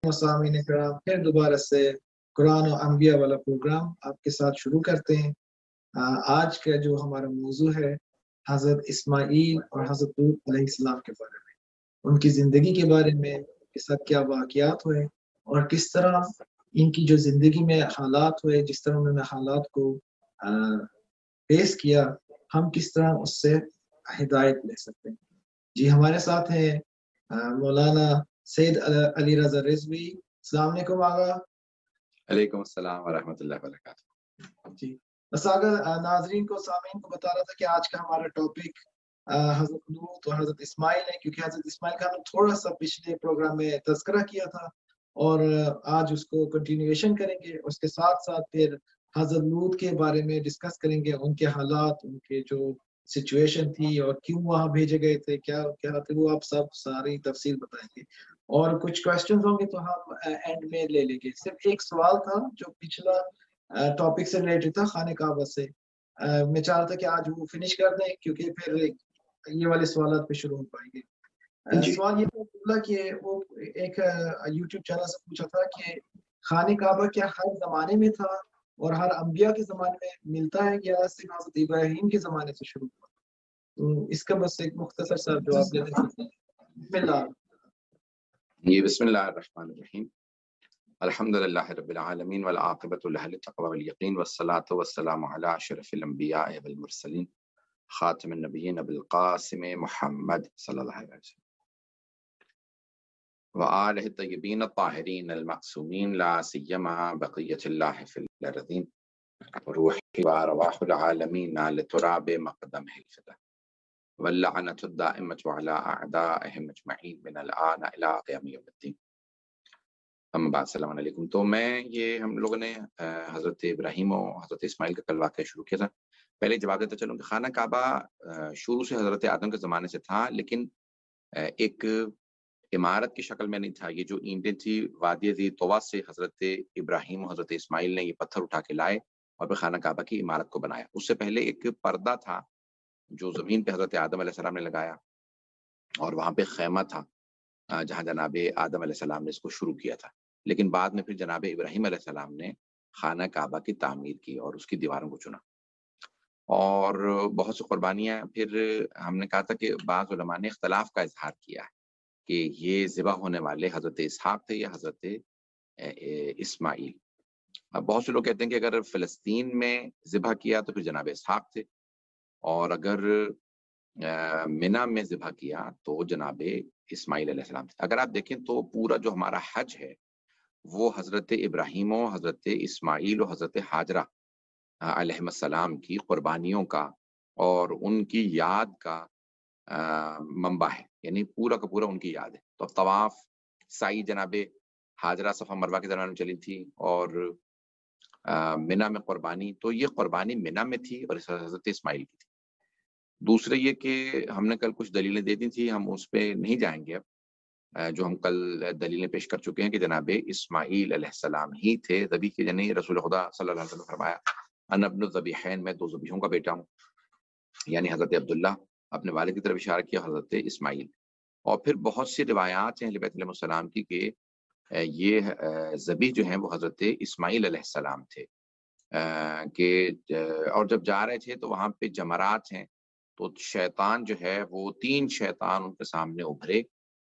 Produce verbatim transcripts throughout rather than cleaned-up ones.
سامعین کرام، پھر دوبارہ سے قرآن و انبیاء والا پروگرام آپ کے ساتھ شروع کرتے ہیں۔ آج کا جو ہمارا موضوع ہے حضرت اسماعیل اور حضرت لوط علیہ السلام کے بارے میں، ان کی زندگی کے بارے میں، ان کے ساتھ کیا واقعات ہوئے اور کس طرح ان کی جو زندگی میں حالات ہوئے، جس طرح انہوں نے حالات کو پیش کیا، ہم کس طرح اس سے ہدایت لے سکتے ہیں۔ جی ہمارے ساتھ ہیں مولانا سید علی رضا رضوی۔ السلام علیکم آغا۔ علیکم السلام ورحمۃ اللہ وبرکاتہ۔ جی بس آغا ناظرین کو، سامعین کو بتا رہا تھا کہ آج کا ہمارا ٹاپک حضرت لوط اور حضرت اسماعیل ہے، کیونکہ حضرت اسماعیل کا ہم نے تھوڑا سا پچھلے پروگرام میں تذکرہ کیا تھا اور آج اس کو کنٹینیویشن کریں گے۔ اس کے ساتھ ساتھ پھر حضرت لوط کے بارے میں ڈسکس کریں گے، ان کے حالات، ان کے جو سچویشن تھی اور کیوں وہاں بھیجے گئے تھے، کیا کیا تھے، وہ آپ سب ساری تفصیل بتائیں گے اور کچھ کویسچنز ہوں گے تو ہم اینڈ میں لے لیں گے۔ صرف ایک سوال تھا جو پچھلا ٹاپک سے ریلیٹڈ تھا، خانہ کعبہ سے، میں چاہ رہا تھا کہ آج وہ فنش کر دیں کیونکہ پھر یہ والے سوالات پہ شروع ہو پائیں گے۔ جی. سوال یہ تھا کہ وہ ایک یوٹیوب چینل سے پوچھا تھا کہ خانہ کعبہ کیا ہر زمانے میں تھا اور ہر انبیاء کے زمانے میں ملتا ہے یا صرف حضرت ابراہیم کے زمانے سے شروع ہوا؟ تو اس کا بس ایک مختصر سا جواب دے دیں۔ بسم اللہ یہ بسم اللہ الرحمن الرحیم، الحمد للہ رب العالمین والعاقبۃ للتقوی والیقین والصلاۃ والسلام علی اشرف الانبیاء والمرسلین خاتم النبیین ابی القاسم محمد صلی اللہ علیہ وسلم وآلہ الطیبین الطاہرین المعصومین لا سیما بقیۃ اللہ فی الارضین روحی وارواح العالمین لتراب مقدمہ الفدا واللعنۃ الدائمۃ علی اعدائہم اجمعین من الآن الی قیام یوم الدین۔ اما بعد، السلام علیکم۔ تو میں یہ ہم لوگوں نے حضرت ابراہیم اور حضرت اسماعیل کا کل واقعہ شروع کیا تھا۔ پہلے جواب دیتا چلوں کہ خانہ کعبہ شروع سے حضرت آدم کے زمانے سے تھا، لیکن ایک عمارت کی شکل میں نہیں تھا۔ یہ جو اینٹیں تھی وادی ذی طویٰ سے حضرت ابراہیم اور حضرت اسماعیل نے یہ پتھر اٹھا کے لائے اور پھر خانہ کعبہ کی عمارت کو بنایا۔ اس سے پہلے ایک پردہ تھا جو زمین پہ حضرت آدم علیہ السلام نے لگایا، اور وہاں پہ خیمہ تھا جہاں جناب آدم علیہ السلام نے اس کو شروع کیا تھا، لیکن بعد میں پھر جناب ابراہیم علیہ السلام نے خانہ کعبہ کی تعمیر کی اور اس کی دیواروں کو چنا اور بہت سی قربانیاں۔ پھر ہم نے کہا تھا کہ بعض علماء نے اختلاف کا اظہار کیا ہے کہ یہ ذبح ہونے والے حضرت اسحاق تھے یا حضرت اسماعیل۔ اب بہت سے لوگ کہتے ہیں کہ اگر فلسطین میں ذبح کیا تو پھر جناب اسحاق تھے، اور اگر منی میں ذبح کیا تو جناب اسماعیل علیہ السلام تھے۔ اگر آپ دیکھیں تو پورا جو ہمارا حج ہے وہ حضرت ابراہیم و حضرت اسماعیل و حضرت حاجرہ علیہ السلام کی قربانیوں کا اور ان کی یاد کا منبع ہے، یعنی پورا کا پورا ان کی یاد ہے۔ تو اب طواف، سعی جناب حاجرہ صفا مروہ کے درمیان چلی تھی، اور منی میں قربانی، تو یہ قربانی منی میں تھی اور حضرت اسماعیل کی تھی۔ دوسرے یہ کہ ہم نے کل کچھ دلیلیں دے دی تھی، ہم اس پہ نہیں جائیں گے اب، جو ہم کل دلیلیں پیش کر چکے ہیں کہ جناب اسماعیل علیہ السلام ہی تھے ذبیح کے، یعنی رسول خدا صلی اللہ علیہ وسلم نے فرمایا انا ابن الذبیحین، میں دو ذبیحوں کا بیٹا ہوں، یعنی حضرت عبداللہ اپنے والد کی طرف اشارہ کیا، حضرت اسماعیل۔ اور پھر بہت سی روایات ہیں اہل بیت علیہ السلام کی کہ یہ ذبیح جو ہیں وہ حضرت اسماعیل علیہ السلام تھے، کہ اور جب جا رہے تھے تو وہاں پہ جمرات ہیں، تو شیطان جو ہے وہ تین شیطان ان کے سامنے ابھرے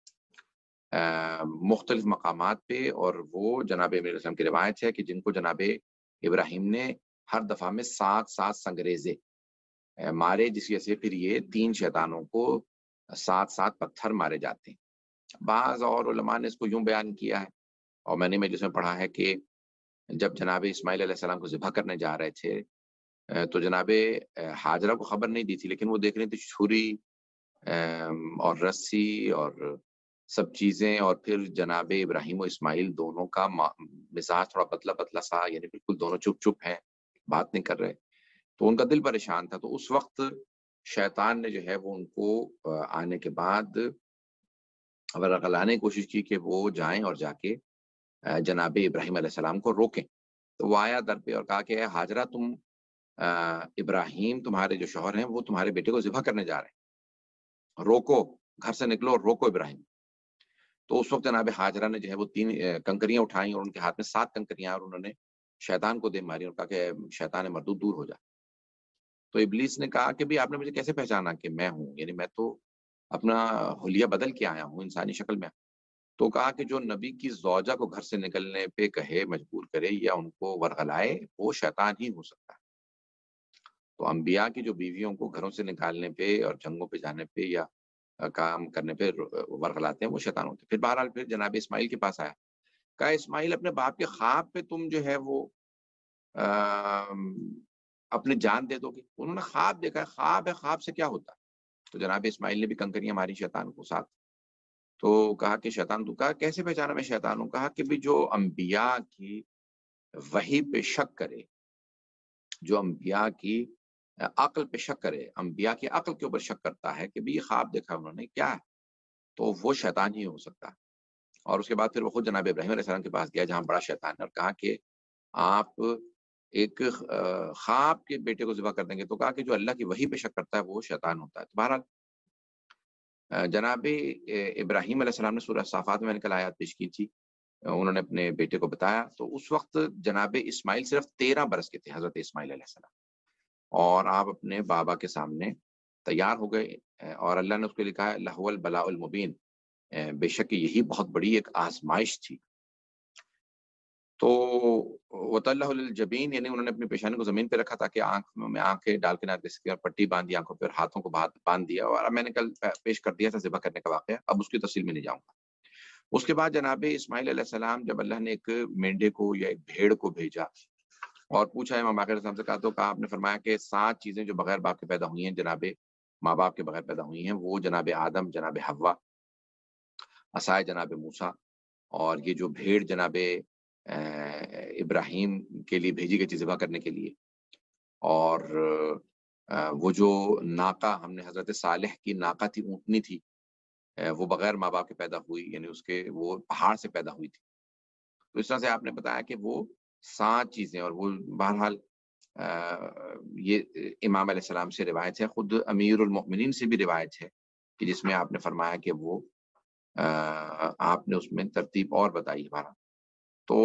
مختلف مقامات پہ، اور وہ جناب علیہ السلام کی روایت ہے کہ جن کو جناب ابراہیم نے ہر دفعہ میں سات سات سنگریزے مارے، جس وجہ سے پھر یہ تین شیطانوں کو سات سات پتھر مارے جاتے ہیں۔ بعض اور علماء نے اس کو یوں بیان کیا ہے، اور میں نے مجلس میں پڑھا ہے کہ جب جناب اسماعیل علیہ السلام کو ذبح کرنے جا رہے تھے تو جناب حاجرہ کو خبر نہیں دی تھی، لیکن وہ دیکھ رہی تھی چھری اور رسی اور سب چیزیں، اور پھر جناب ابراہیم و اسماعیل دونوں کا مزاج تھوڑا پتلا پتلا سا، یعنی بالکل دونوں چپ چپ ہیں، بات نہیں کر رہے، تو ان کا دل پریشان تھا۔ تو اس وقت شیطان نے جو ہے وہ ان کو آنے کے بعد ورغلانے کی کوشش کی کہ وہ جائیں اور جا کے جناب ابراہیم علیہ السلام کو روکیں۔ تو وہ آیا در پہ اور کہا کہ اے حاجرہ، تم ابراہیم تمہارے جو شوہر ہیں وہ تمہارے بیٹے کو ذبح کرنے جا رہے ہیں، روکو، گھر سے نکلو اور روکو ابراہیم۔ تو اس وقت جناب حاجرہ نے جو ہے وہ تین کنکریاں اٹھائیں اور ان کے ہاتھ میں سات کنکریاں، اور انہوں نے شیطان کو دے ماری اور کہا کہ شیطان مردود دور ہو جا۔ تو ابلیس نے کہا کہ بھی آپ نے مجھے کیسے پہچانا کہ میں ہوں، یعنی میں تو اپنا حلیہ بدل کے آیا ہوں انسانی شکل میں۔ تو کہا کہ جو نبی کی زوجہ کو گھر سے نکلنے پہ کہے، مجبور کرے یا ان کو ورغلائے، وہ شیطان ہی ہو سکتا ہے۔ تو انبیاء کی جو بیویوں کو گھروں سے نکالنے پہ اور جنگوں پہ جانے پہ یا کام کرنے پہ ورغلاتے ہیں، وہ شیطان ہوتے ہیں۔ پھر بہرحال پھر جناب اسماعیل کے پاس آیا، کہا اسماعیل اپنے باپ کے خواب پہ تم جو ہے وہ اپنی جان دے دو گے؟ انہوں نے خواب دیکھا ہے، خواب ہے، خواب سے کیا ہوتا ہے؟ تو جناب اسماعیل نے بھی کنکریاں ماری شیطان کو ساتھ۔ تو کہا کہ شیطان، تو کہا کیسے پہچانا میں شیطان ہوں؟ کہا کہ بھی جو انبیاء کی وحی پہ شک کرے، جو انبیاء کی عقل پہ شک کرے، انبیاء کی عقل کے اوپر شک کرتا ہے کہ بھی یہ خواب دیکھا انہوں نے کیا ہے، تو وہ شیطان ہی ہو سکتا ہے۔ اور اس کے بعد پھر وہ خود جناب ابراہیم علیہ السلام کے پاس گیا جہاں بڑا شیطان ہے، اور کہا کہ آپ ایک خواب کے بیٹے کو ذبح کر دیں گے؟ تو کہا کہ جو اللہ کی وحی پہ شک کرتا ہے وہ شیطان ہوتا ہے۔ تو بہرحال جناب ابراہیم علیہ السلام نے سورہ صافات میں کل آیات پیش کی تھی، انہوں نے اپنے بیٹے کو بتایا، تو اس وقت جناب اسماعیل صرف تیرہ برس کے تھے، حضرت اسماعیل علیہ السلام، اور آپ اپنے بابا کے سامنے تیار ہو گئے، اور اللہ نے اس کو لکھا ہے لَهُوَ الْبَلَاءُ الْمُبِينُ، بے شک یہی بہت بڑی ایک آزمائش تھی۔ تو وَتَلَّهُ لِلْجَبِينِ، یعنی انہوں نے اپنی پیشانی کو زمین پہ رکھا تاکہ آنکھ میں آنکھیں ڈال کے نہ پٹی باندھی آنکھوں پہ، ہاتھوں کو باندھ دیا، اور میں نے کل پیش کر دیا تھا ذبح کرنے کا واقعہ، اب اس کی تفصیل میں نہیں جاؤں گا۔ اس کے بعد جناب اسماعیل علیہ السلام جب اللہ نے ایک مینڈے کو یا ایک بھیڑ کو بھیجا اور پوچھا امام باقر السلام سے، کہا تو کہا آپ نے فرمایا کہ سات چیزیں جو بغیر باپ کے پیدا ہوئی ہیں، جناب ماں باپ کے بغیر پیدا ہوئی ہیں، وہ جناب آدم، جناب حوا، عصائے جناب موسیٰ، اور یہ جو بھیڑ جناب ابراہیم کے لیے بھیجی گئی تھی ذبح کرنے کے لیے، اور وہ جو ناقہ ہم نے حضرت صالح کی ناقہ تھی، اونٹنی تھی، وہ بغیر ماں باپ کے پیدا ہوئی، یعنی اس کے وہ پہاڑ سے پیدا ہوئی تھی۔ تو اس طرح سے آپ نے بتایا کہ وہ سات چیزیں، اور وہ بہرحال یہ امام علیہ السلام سے روایت ہے، خود امیر المؤمنین سے بھی روایت ہے کہ جس میں آپ نے فرمایا کہ وہ آپ نے اس میں ترتیب اور بتائی ہمارا۔ تو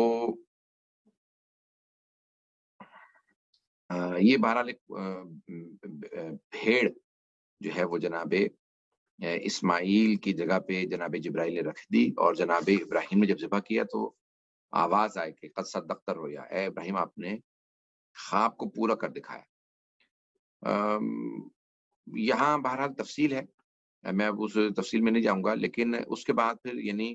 یہ بہرحال ایک بھیڑ جو ہے وہ جناب اسماعیل کی جگہ پہ جناب جبرائیل نے رکھ دی، اور جناب ابراہیم نے جب ذبح کیا تو آواز آئے کہ قد صدقت الرؤیا، اے ابراہیم آپ نے خواب کو پورا کر دکھایا۔ یہاں بہرحال تفصیل ہے، میں اب اس تفصیل میں نہیں جاؤں گا، لیکن اس کے بعد پھر یعنی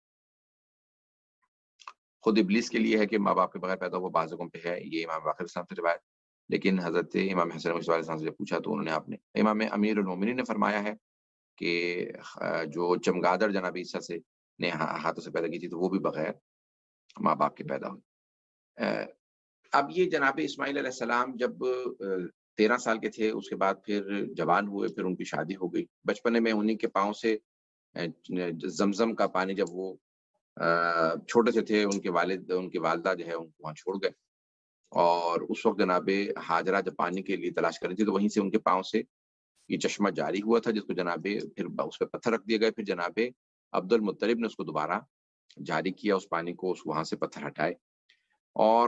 خود ابلیس کے لیے ہے کہ ماں باپ کے بغیر پیدا ہوا، بعض جگہوں پہ ہے، یہ امام باقر السلام سے روایت، لیکن حضرت امام حسن علیہ السلام سے پوچھا تو انہوں نے آپ نے امام امیر المومنین نے فرمایا ہے کہ جو چمگادڑ جناب عیسیٰ سے نے ہاتھوں سے پیدا کی تھی تو وہ بھی بغیر ماں باپ کے پیدا ہوئی۔ اب یہ جناب اسماعیل علیہ السلام جب تیرہ سال کے تھے، اس کے بعد پھر جوان ہوئے، پھر ان کی شادی ہو گئی۔ بچپنے میں انہی کے پاؤں سے زمزم کا پانی جب وہ چھوٹے سے تھے، ان کے والد ان کی والدہ جو ہے ان کو وہاں چھوڑ گئے، اور اس وقت جناب ہاجرہ جب پانی کے لیے تلاش کر رہی تھی تو وہیں سے ان کے پاؤں سے یہ چشمہ جاری ہوا تھا، جس کو جناب پھر اس پہ پتھر رکھ دیے گئے، پھر جناب عبد المطلب نے اس کو دوبارہ جاری کیا، اس پانی کو، اس وہاں سے پتھر ہٹائے، اور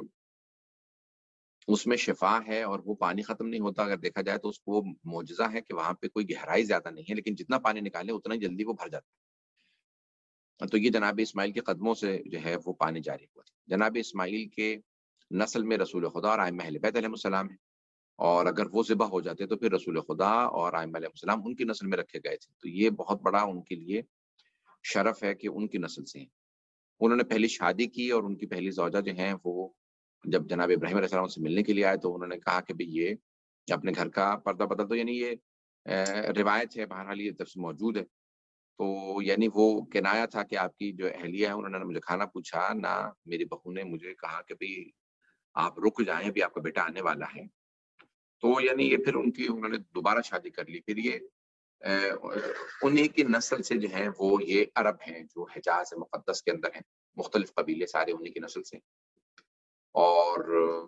اس میں شفا ہے، اور وہ پانی ختم نہیں ہوتا۔ اگر دیکھا جائے تو اس کو معجزہ ہے کہ وہاں پہ کوئی گہرائی زیادہ نہیں ہے، لیکن جتنا پانی نکالے اتنا ہی جلدی وہ بھر جاتا ہے۔ تو یہ جناب اسماعیل کے قدموں سے جو ہے وہ پانی جاری ہوا تھا۔ جناب اسماعیل کے نسل میں رسول خدا اور ائمہ اہل بیت علیہ السلام ہیں، اور اگر وہ ذبح ہو جاتے تو پھر رسول خدا اور ائمہ علیہ السلام ان کی نسل میں رکھے گئے تھے، تو یہ بہت بڑا ان کے لیے شرف ہے کہ ان کی نسل سے ہیں۔ انہوں نے پہلی شادی کی، اور ان کی پہلی زوجہ جو ہیں وہ جب جناب ابراہیم علیہ السلام سے ملنے کے لیے آئے تو انہوں نے کہا کہ بھئی یہ اپنے گھر کا پردہ بدل دو، یعنی یہ روایت ہے، بہرحال یہ تفصیل موجود ہے۔ تو یعنی وہ کنایا تھا کہ آپ کی جو اہلیہ ہے انہوں نے مجھے کھانا پوچھا، نہ میری بہو نے مجھے کہا کہ بھئی آپ رک جائیں، ابھی آپ کا بیٹا آنے والا ہے۔ تو یعنی یہ پھر ان کی انہوں نے دوبارہ شادی کر لی، پھر یہ انہی کی نسل سے جو ہیں وہ یہ عرب ہیں جو حجاز مقدس کے اندر ہیں، مختلف قبیلے سارے انہی کی نسل سے۔ اور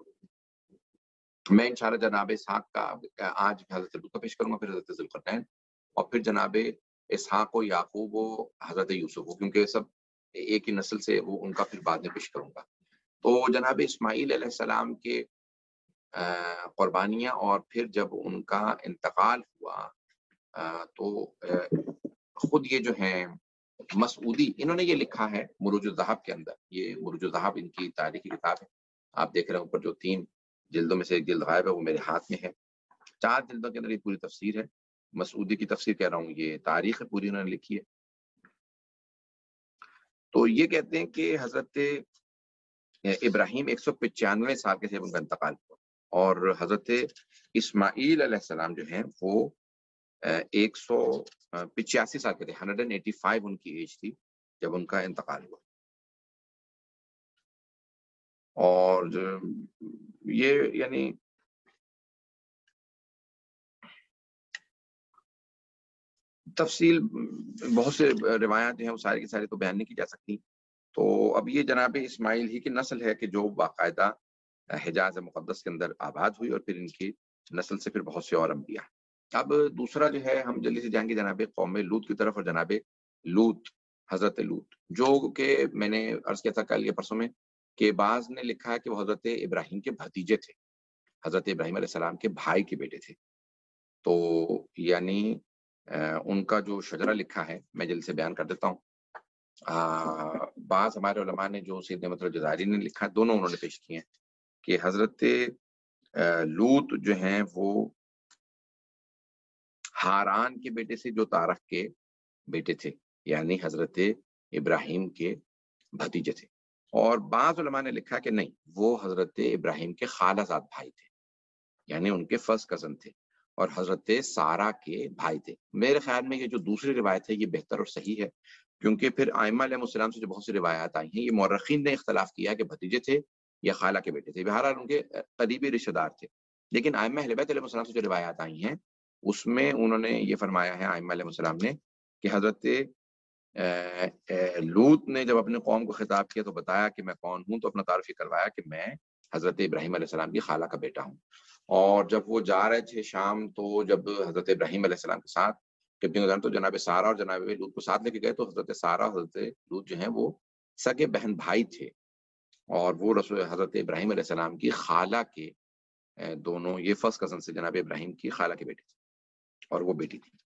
میں انشاءاللہ جناب اسحاق کا آج حضرت لوط کا پیش کروں گا، پھر حضرت ذوالقرنین، اور پھر جناب اسحاق و یعقوب و حضرت یوسف ہو، کیونکہ سب ایک ہی نسل سے، وہ ان کا پھر بعد میں پیش کروں گا۔ تو جناب اسماعیل علیہ السلام کے قربانیاں، اور پھر جب ان کا انتقال ہوا تو خود یہ جو ہیں مسعودی، انہوں نے یہ لکھا ہے مروج الذہب کے اندر، یہ مروج الذہب ان کی تاریخی کتاب ہے، آپ دیکھ رہے ہیں اوپر جو تین جلدوں میں سے ایک جلد غائب ہے وہ میرے ہاتھ میں ہے، چار جلدوں کے اندر یہ پوری تفسیر ہے، مسعودی کی تفسیر کہہ رہا ہوں، یہ تاریخ پوری انہوں نے لکھی ہے۔ تو یہ کہتے ہیں کہ حضرت ابراہیم ایک سو پچانوے سال کے تھے ان کا انتقال ہوا، اور حضرت اسماعیل علیہ السلام جو ہیں وہ ایک سو پچاسی سال کے تھے، ہنڈریڈ اینڈ ایٹی فائیو ان کی ایج تھی جب ان کا انتقال ہوا۔ اور یہ یعنی تفصیل بہت سے روایات جو ہیں وہ ساری کی ساری تو بیان نہیں کی جا سکتی۔ تو اب یہ جناب اسماعیل ہی کی نسل ہے کہ جو باقاعدہ حجاز مقدس کے اندر آباد ہوئی، اور پھر ان کی نسل سے پھر بہت سے اور انبیاء۔ اب دوسرا جو ہے ہم جلدی سے جائیں گے جناب قوم لوط کی طرف، اور جناب لوط، حضرت لوط، جو کہ میں نے عرض کیا تھا کل یا پرسوں میں کہ بعض نے لکھا ہے کہ وہ حضرت ابراہیم کے بھتیجے تھے، حضرت ابراہیم علیہ السلام کے بھائی کے بیٹے تھے۔ تو یعنی ان کا جو شجرہ لکھا ہے میں جلد سے بیان کر دیتا ہوں۔ آ, بعض ہمارے علماء نے جو سید نعمت اللہ جزائری نے لکھا، دونوں انہوں نے پیش کیے ہیں کہ حضرت لوط جو ہیں وہ ہاران کے بیٹے سے جو تارخ کے بیٹے تھے، یعنی حضرت ابراہیم کے بھتیجے تھے۔ اور بعض علماء نے لکھا کہ نہیں، وہ حضرت ابراہیم کے خالہ زاد بھائی تھے، یعنی ان کے فرسٹ کزن تھے، اور حضرت سارہ کے بھائی تھے۔ میرے خیال میں یہ جو دوسری روایت ہے یہ بہتر اور صحیح ہے، کیونکہ پھر ائمہ علیہ السلام سے جو بہت سی روایات آئی ہیں، یہ مورخین نے اختلاف کیا کہ بھتیجے تھے یا خالہ کے بیٹے تھے، بہرحال ان کے قریبی رشتہ دار تھے۔ لیکن ائمہ اہل بیت علیہ السلام سے جو روایات آئی ہیں اس میں انہوں نے یہ فرمایا ہے ائمہ علیہ السلام نے کہ حضرت لوط نے جب اپنے قوم کو خطاب کیا تو بتایا کہ میں کون ہوں، تو اپنا تعارف یہ کروایا کہ میں حضرت ابراہیم علیہ السلام کی خالہ کا بیٹا ہوں۔ اور جب وہ جا رہے تھے شام، تو جب حضرت ابراہیم علیہ السلام کے ساتھ تو جناب سارہ اور جناب لوط کو ساتھ لے کے گئے، تو حضرت سارہ اور حضرت لوط جو ہیں وہ سگے بہن بھائی تھے، اور وہ رسول حضرت ابراہیم علیہ السلام کی خالہ کے دونوں، یہ فرسٹ کزن سے جناب ابراہیم کی خالہ کے بیٹے تھے، اور وہ بیٹی تھی۔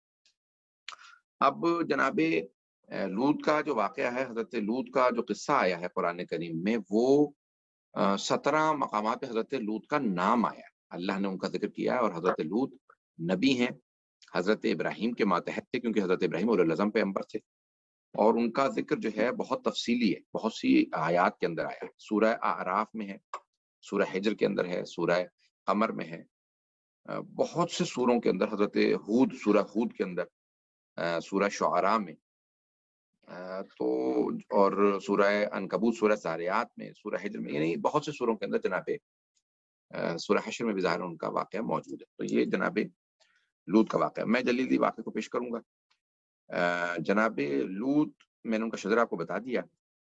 اب جناب لوط کا جو واقعہ ہے، حضرت لوط کا جو قصہ آیا ہے قرآن کریم میں، وہ سترہ مقامات پہ حضرت لوط کا نام آیا، اللہ نے ان کا ذکر کیا ہے، اور حضرت لوط نبی ہیں، حضرت ابراہیم کے ماتحت تھے، کیونکہ حضرت ابراہیم اولو العزم پیغمبر تھے، اور ان کا ذکر جو ہے بہت تفصیلی ہے، بہت سی آیات کے اندر آیا ہے، سورہ اعراف میں ہے، سورہ حجر کے اندر ہے، سورہ قمر میں ہے، بہت سے سوروں کے اندر، حضرت ہود، سورہ ہود کے اندر، سورہ شعراء میں، تو اور سورہ عنکبوت، سورہ زاریات میں، سورہ حجر میں، یعنی بہت سے سوروں کے اندر جناب سورہ حشر میں بھی ظاہر ان کا واقعہ موجود ہے۔ تو یہ جناب لوط کا واقعہ میں جلدی واقعے کو پیش کروں گا۔ جناب لوط میں نے ان کا شجرہ آپ کو بتا دیا۔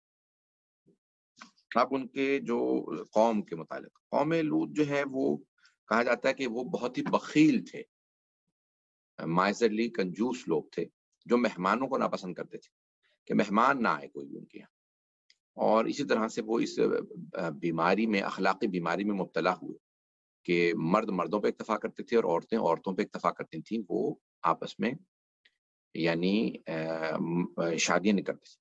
اب ان کے جو قوم کے متعلق، قوم لوط جو ہے وہ کہا جاتا ہے کہ وہ بہت ہی بخیل تھے، مائزرلی، کنجوس لوگ تھے، جو مہمانوں کو ناپسند کرتے تھے کہ مہمان نہ آئے کوئی بھی ان کے یہاں، اور اسی طرح سے وہ اس بیماری میں، اخلاقی بیماری میں مبتلا ہوئے کہ مرد مردوں پہ اکتفا کرتے تھے اور عورتیں عورتوں پہ اکتفا کرتی تھیں، وہ آپس میں یعنی شادیاں نہیں کرتے تھے۔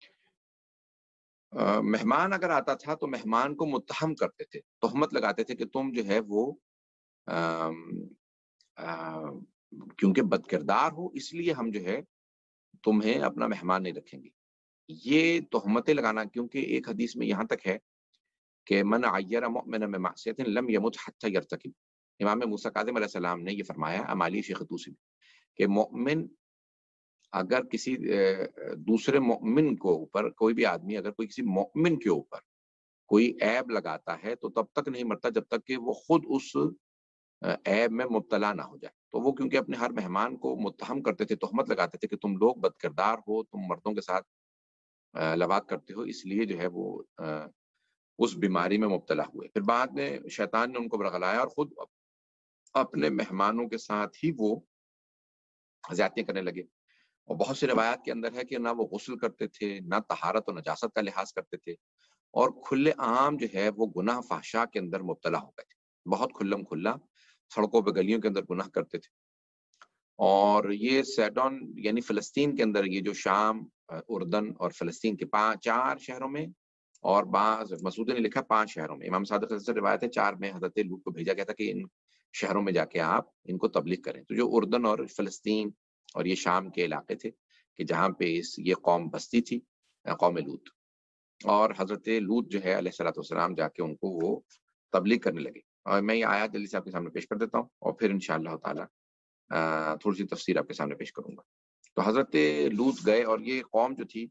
مہمان اگر آتا تھا تو مہمان کو متہم کرتے تھے، تہمت لگاتے تھے کہ تم جو ہے وہ آ, آ, کیونکہ بد کردار ہو اس لیے ہم جو ہے تمہیں اپنا مہمان نہیں رکھیں گے۔ یہ تہمتیں لگانا، کیونکہ ایک حدیث میں یہاں تک ہے کہ من عیر مؤمنا بمعصیۃ لم یمت حتی یرتکب، امام موسیٰ کاظم علیہ السلام نے یہ فرمایا امالی شیخ طوسی میں کہ مومن اگر کسی دوسرے مومن کو اوپر، کوئی بھی آدمی اگر کوئی کسی مومن کے اوپر کوئی عیب لگاتا ہے تو تب تک نہیں مرتا جب تک کہ وہ خود اس عیب میں مبتلا نہ ہو جائے۔ تو وہ کیونکہ اپنے ہر مہمان کو متہم کرتے تھے، تہمت لگاتے تھے کہ تم لوگ بد کردار ہو، تم مردوں کے ساتھ لواط کرتے ہو، اس لیے جو ہے وہ اس بیماری میں مبتلا ہوئے۔ پھر بعد میں شیطان نے ان کو برگلایا اور خود اپنے مہمانوں کے ساتھ ہی وہ زیادتیاں کرنے لگے۔ اور بہت سی روایات کے اندر ہے کہ نہ وہ غسل کرتے تھے، نہ طہارت و نجاست کا لحاظ کرتے تھے، اور کھلے عام جو ہے وہ گناہ فحشا کے اندر مبتلا ہو گئے تھے، بہت کھلم کھلا سڑکوں پہ گلیوں کے اندر گناہ کرتے تھے۔ اور یہ سیڈون یعنی فلسطین کے اندر، یہ جو شام، اردن اور فلسطین کے پانچ چار شہروں میں، اور بعض مسعود نے لکھا پانچ شہروں میں، امام صادق سے روایت ہے چار میں حضرت لوط کو بھیجا گیا تھا کہ ان شہروں میں جا کے آپ ان کو تبلیغ کریں۔ تو جو اردن اور فلسطین اور یہ شام کے علاقے تھے کہ جہاں پہ اس یہ قوم بستی تھی، قوم لوط، اور حضرت لوط جو ہے علیہ الصلوۃ والسلام جا کے ان کو وہ تبلیغ کرنے لگے۔ اور میں یہ آیات جلدی سے آپ کے سامنے پیش کر دیتا ہوں، اور پھر انشاءاللہ تعالی تھوڑی سی تفسیر آپ کے سامنے پیش کروں گا۔ تو حضرت لوط گئے، اور یہ قوم جو تھی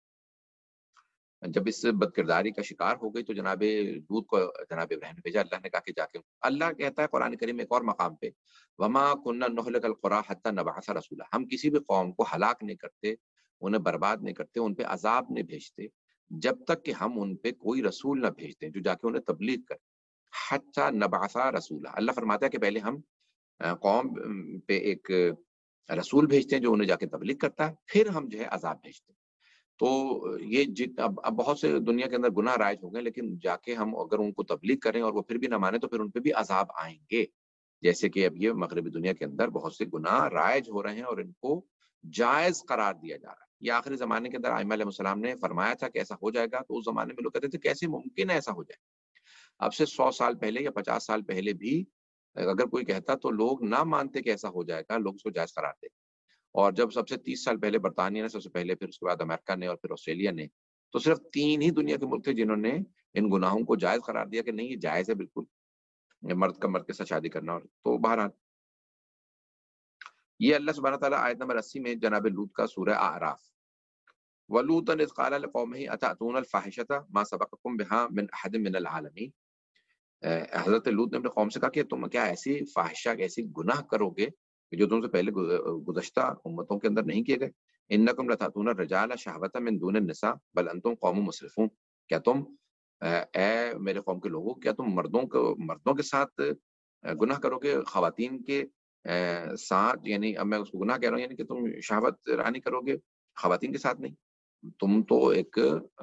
جب اس بد کرداری کا شکار ہو گئی تو جناب لوط کو جناب ابراہیم نے بھیجا۔ اللہ نے کہا کہ جا کے، اللہ کہتا ہے قرآن کریم ایک اور مقام پہ، وما كنا نهلك القرى حتى نبعث رسولا، ہم کسی بھی قوم کو ہلاک نہیں کرتے، انہیں برباد نہیں کرتے، ان پہ عذاب نہیں بھیجتے جب تک کہ ہم ان پہ کوئی رسول نہ بھیجتے جو جا کے انہیں تبلیغ کرے۔ حتى نبعث رسولا، اللہ فرماتا ہے کہ پہلے ہم قوم پہ ایک رسول بھیجتے ہیں جو انہیں جا کے تبلیغ کرتا ہے، پھر ہم جو ہے عذاب بھیجتے ہیں۔ تو یہ جت اب اب بہت سے دنیا کے اندر گناہ رائج ہو گئے، لیکن جا کے ہم اگر ان کو تبلیغ کریں اور وہ پھر بھی نہ مانے تو پھر ان پہ بھی عذاب آئیں گے، جیسے کہ اب یہ مغربی دنیا کے اندر بہت سے گناہ رائج ہو رہے ہیں اور ان کو جائز قرار دیا جا رہا ہے۔ یہ آخری زمانے کے اندر ائمہ علیہ السلام نے فرمایا تھا کہ ایسا ہو جائے گا، تو اس زمانے میں لوگ کہتے تھے کیسے ممکن ہے ایسا ہو جائے۔ اب سے سو سال پہلے یا پچاس سال پہلے بھی اگر کوئی کہتا تو لوگ نہ مانتے کہ ایسا ہو جائے گا، لوگ اس کو جائز قرار دے۔ اور جب سب سے تیس سال پہلے برطانیہ نے، سب سے پہلے پھر اس کے بعد امریکہ نے اور پھر آسٹریلیا نے، تو صرف تین ہی دنیا کے ملک تھے جنہوں نے ان گناہوں کو جائز قرار دیا کہ نہیں یہ جائز ہے بالکل، مرد کا مرد کے ساتھ شادی کرنا۔ اور تو بہرحال یہ اللہ سبحانہ تعالیٰ آیت نمبر اسی میں جناب لوط کا سورہ اعراف، وَلُوطًا إِذْ قَالَ لِقَوْمِهِ أَتَأْتُونَ الْفَاحِشَةَ مَا سَبَقَكُم بِهَا مِنْ أَحَدٍ مِنَ الْعَالَمِينَ، حضرت لوط نے اپنے قوم سے کہا کہ تم کیا ایسی فاحشہ، ایسی گناہ کرو گے کہ جو تم سے پہلے گزشتہ امتوں کے اندر نہیں کیے گئے؟ انکم لتاتون الرجال شہوۃ من دون النساء بل انتم قوم مسرفون، کیا تم اے میرے قوم کے لوگوں، کیا تم مردوں کو مردوں کے ساتھ گناہ کرو گے خواتین کے ساتھ؟ یعنی اب میں اس کو گناہ کہہ رہا ہوں، یعنی کہ تم شہوت رانی کرو گے خواتین کے ساتھ نہیں، تم تو ایک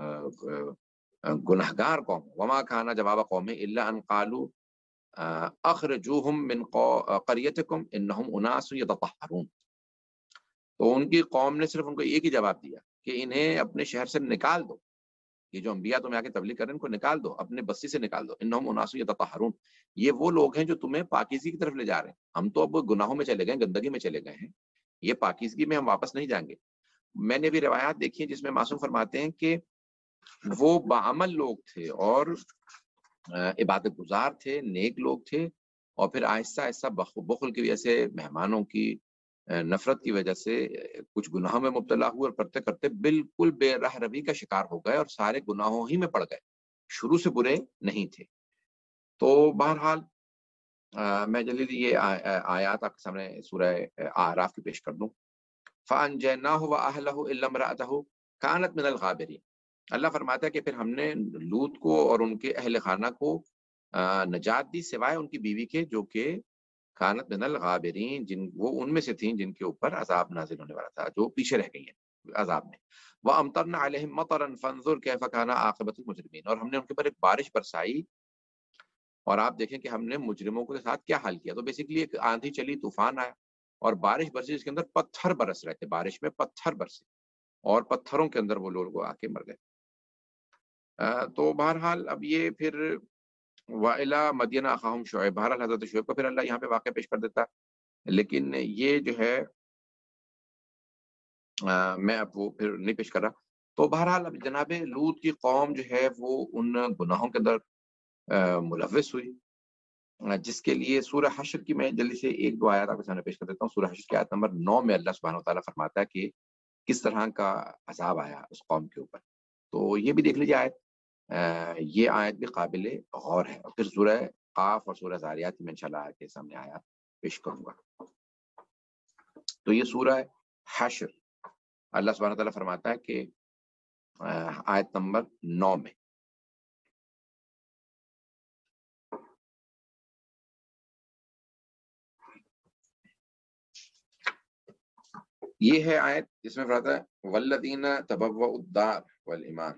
گناہگار قوم۔ وما کان جواب قوم الا ان قالوا اخرجوہم من قریتکم انہم اناس یتطہرون، تو ان کی قوم نے صرف ان کو ایک ہی جواب دیا کہ انہیں اپنے شہر سے نکال دو، یہ جو انبیاء تمہیں آ کے تبلیغ کر رہے ہیں ان کو نکال دو، اپنے بستی سے نکال دو۔ انہم اناس یتطہرون، یہ وہ لوگ ہیں جو تمہیں پاکیزگی کی طرف لے جا رہے ہیں، ہم تو اب گناہوں میں چلے گئے، گندگی میں چلے گئے ہیں، یہ پاکیزگی میں ہم واپس نہیں جائیں گے۔ میں نے بھی روایات دیکھی ہیں جس میں معصوم فرماتے ہیں کہ وہ بعمل لوگ تھے اور عبادت گزار تھے، نیک لوگ تھے، اور پھر آہستہ آہستہ بخل کی وجہ سے، مہمانوں کی نفرت کی وجہ سے کچھ گناہوں میں مبتلا ہوئے اور کرتے کرتے بالکل بے راہ روی کا شکار ہو گئے اور سارے گناہوں ہی میں پڑ گئے، شروع سے برے نہیں تھے۔ تو بہرحال میں جلدی یہ آیات آپ کے سامنے سورہ اعراف کی پیش کر دوں۔ فَأَنْجَيْنَاهُ وَأَهْلَهُ إِلَّا امْرَأَتَهُ كَانَتْ مِنَ الْغَابِرِينَ، اللہ فرماتا ہے کہ پھر ہم نے لوط کو اور ان کے اہل خانہ کو نجات دی سوائے ان کی بیوی کے جو کہ کانت من الغابرین، جن وہ ان میں سے تھیں جن کے اوپر عذاب نازل ہونے والا تھا، جو پیچھے رہ گئی ہیں عذاب میں۔ وَأَمْطَرْنَا عَلَيْهِمْ مَطَرًا فَانظُرْ كَيْفَ كَانَ عَاقِبَةُ الْمُجْرِمِينَ، اور ہم نے ان کے اوپر ایک بارش برسائی، اور آپ دیکھیں کہ ہم نے مجرموں کے ساتھ کیا حال کیا۔ تو بیسیکلی ایک آندھی چلی، طوفان آیا اور بارش برسی، جس کے اندر پتھر برس رہے تھے، بارش میں پتھر برسے اور پتھروں کے اندر وہ لوگ آ کے مر گئے۔ تو بہرحال اب یہ پھر وَإِلَىٰ مَدْيَنَ أَخَاهُمْ شُعَيْبٌ، بہرحال حضرت شعیب کو پھر اللہ یہاں پہ واقعہ پیش کر دیتا، لیکن یہ جو ہے میں اب وہ پھر نہیں پیش کر رہا۔ تو بہرحال اب جناب لوط کی قوم جو ہے وہ ان گناہوں کے اندر ملوث ہوئی، جس کے لیے سورہ حشر کی میں جلدی سے ایک دو آیات آپ کے سامنے پیش کر دیتا ہوں۔ سورہ حشر کی آیت نمبر نو میں اللہ سبحانہ وتعالیٰ فرماتا ہے کہ کس طرح کا عذاب آیا اس قوم کے اوپر، تو یہ بھی دیکھ لیجیے آیت، یہ آیت بھی قابل غور ہے۔ اور پھر سورہ قاف اور سورہ ذاریات کی میں انشاءاللہ آیت کے سامنے آیات پیش کروں گا۔ تو یہ سورہ حشر، اللہ سبحانہ وتعالیٰ فرماتا ہے کہ آیت نمبر نو میں، یہ ہے آیت جس میں فرماتا ہے والذین تبوؤا الدار والایمان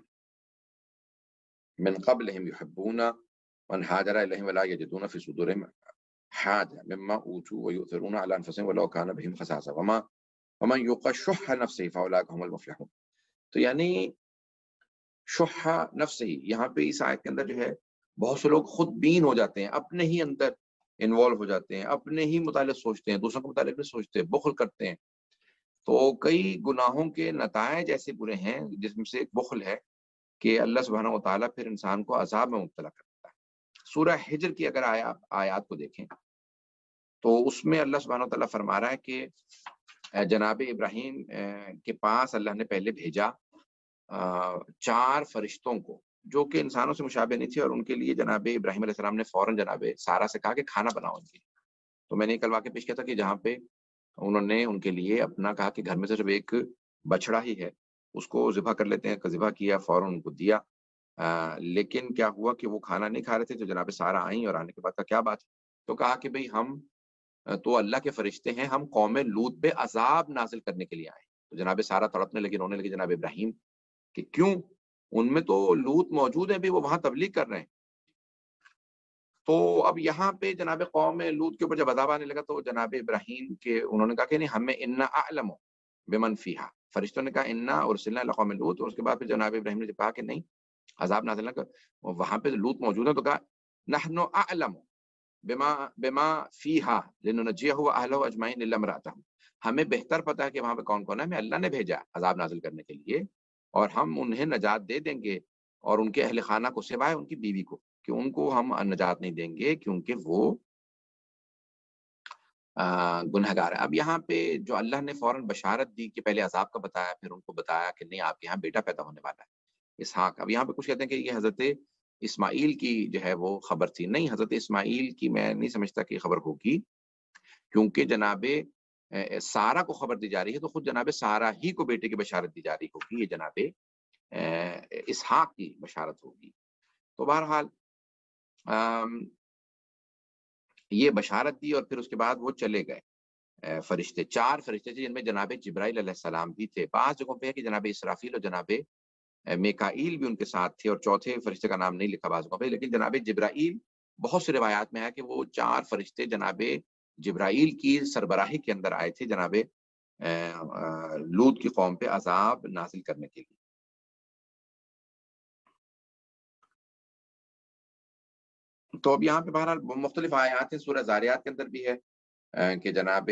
من قبلهم يحبون من هاجر الیہم ولا یجدون فی صدورہم حاجہ مما اوتوا ویؤثرون علی انفسهم ولو کان بهم خصاصہ وما ومن یوق شح نفسہ فاولئک هم المفلحون. تو یعنی شح نفسہ، یہاں پہ اس آیت کے اندر جو ہے بہت سے لوگ خود بین ہو جاتے ہیں، اپنے ہی اندر انوالو ہو جاتے ہیں، اپنے ہی متعلق سوچتے ہیں، دوسروں کے متعلق نہیں سوچتے، بخل کرتے ہیں. تو کئی گناہوں کے نتائج ایسے برے ہیں جس میں سے ایک بخل ہے کہ اللہ سبحانہ و تعالیٰ پھر انسان کو عذاب میں مبتلا کرتا ہے. سورہ حجر کی اگر آیا آیات کو دیکھیں تو اس میں اللہ سبحانہ و تعالیٰ فرما رہا ہے کہ جناب ابراہیم کے پاس اللہ نے پہلے بھیجا چار فرشتوں کو جو کہ انسانوں سے مشابہ نہیں تھے، اور ان کے لیے جناب ابراہیم علیہ السلام نے فوراً جناب سارا سے کہا کہ کھانا بناؤ ان کے. تو میں نے کل واقعہ پیش کیا تھا کہ جہاں پہ انہوں نے ان کے لیے اپنا کہا کہ گھر میں صرف ایک بچڑا ہی ہے، اس کو ذبح کر لیتے ہیں، ذبح کیا، فوراً ان کو دیا. آ, لیکن کیا ہوا کہ وہ کھانا نہیں کھا رہے تھے. تو جناب سارا آئیں اور آنے کے بعد کہا کیا بات ہے؟ تو کہا کہ بھئی ہم تو اللہ کے فرشتے ہیں، ہم قوم لوط پہ عذاب نازل کرنے کے لیے آئے. تو جناب سارا تڑپنے لگی، رونے لگی جناب ابراہیم کہ کیوں؟ ان میں تو لوط موجود ہیں بھی، وہ وہاں تبلیغ کر رہے ہیں. تو اب یہاں پہ جناب قوم لوط کے اوپر جب عذاب آنے لگا تو جناب ابراہیم کے انہوں نے کہا کہ نہیں، ہمیں انا اعلم بمن فیہا، فرشتوں نے کہا انا ارسلنا الی قوم لوط. اور اس کے بعد پھر جناب ابراہیم نے کہا کہ نہیں، عذاب نازل نہ کر، وہاں پہ لوط موجود ہیں. تو کہا نحن اعلم بما بما فیہا لننجیہ واہلہ اجمعین الا امرأتہ، ہمیں بہتر پتا ہے کہ وہاں پہ کون کون ہے، ہمیں اللہ نے بھیجا عذاب نازل کرنے کے لیے، اور ہم انہیں نجات دے دیں گے، اور ان کے اہل خانہ کو سوائے ان کی بیوی کو، کہ ان کو ہم نجات نہیں دیں گے کیونکہ وہ گنہگار ہے. اب یہاں پہ جو اللہ نے فوراً بشارت دی کہ پہلے عذاب کا بتایا، پھر ان کو بتایا کہ نہیں آپ کے یہاں بیٹا پیدا ہونے والا ہے اسحاق. اب یہاں پہ کچھ کہتے ہیں کہ یہ حضرت اسماعیل کی جو ہے وہ خبر تھی. نہیں، حضرت اسماعیل کی میں نہیں سمجھتا کہ خبر ہوگی، کیونکہ جناب سارا کو خبر دی جا رہی ہے تو خود جناب سارا ہی کو بیٹے کی بشارت دی جا رہی ہوگی، یہ جناب اسحاق کی بشارت ہوگی. تو بہرحال یہ بشارت دی، اور پھر اس کے بعد وہ چلے گئے فرشتے. چار فرشتے تھے جن میں جناب جبرائیل علیہ السلام بھی تھے. بعض جگہوں پہ ہے کہ جناب اسرافیل اور جناب میکائیل بھی ان کے ساتھ تھے، اور چوتھے فرشتے کا نام نہیں لکھا بعض جگہوں پہ. لیکن جناب جبرائیل بہت سی روایات میں ہے کہ وہ چار فرشتے جناب جبرائیل کی سربراہی کے اندر آئے تھے جناب لوط کی قوم پہ عذاب نازل کرنے کے لیے. تو اب یہاں پہ بہرحال مختلف آیات ہیں. سورہ زاریات کے اندر بھی ہے کہ جناب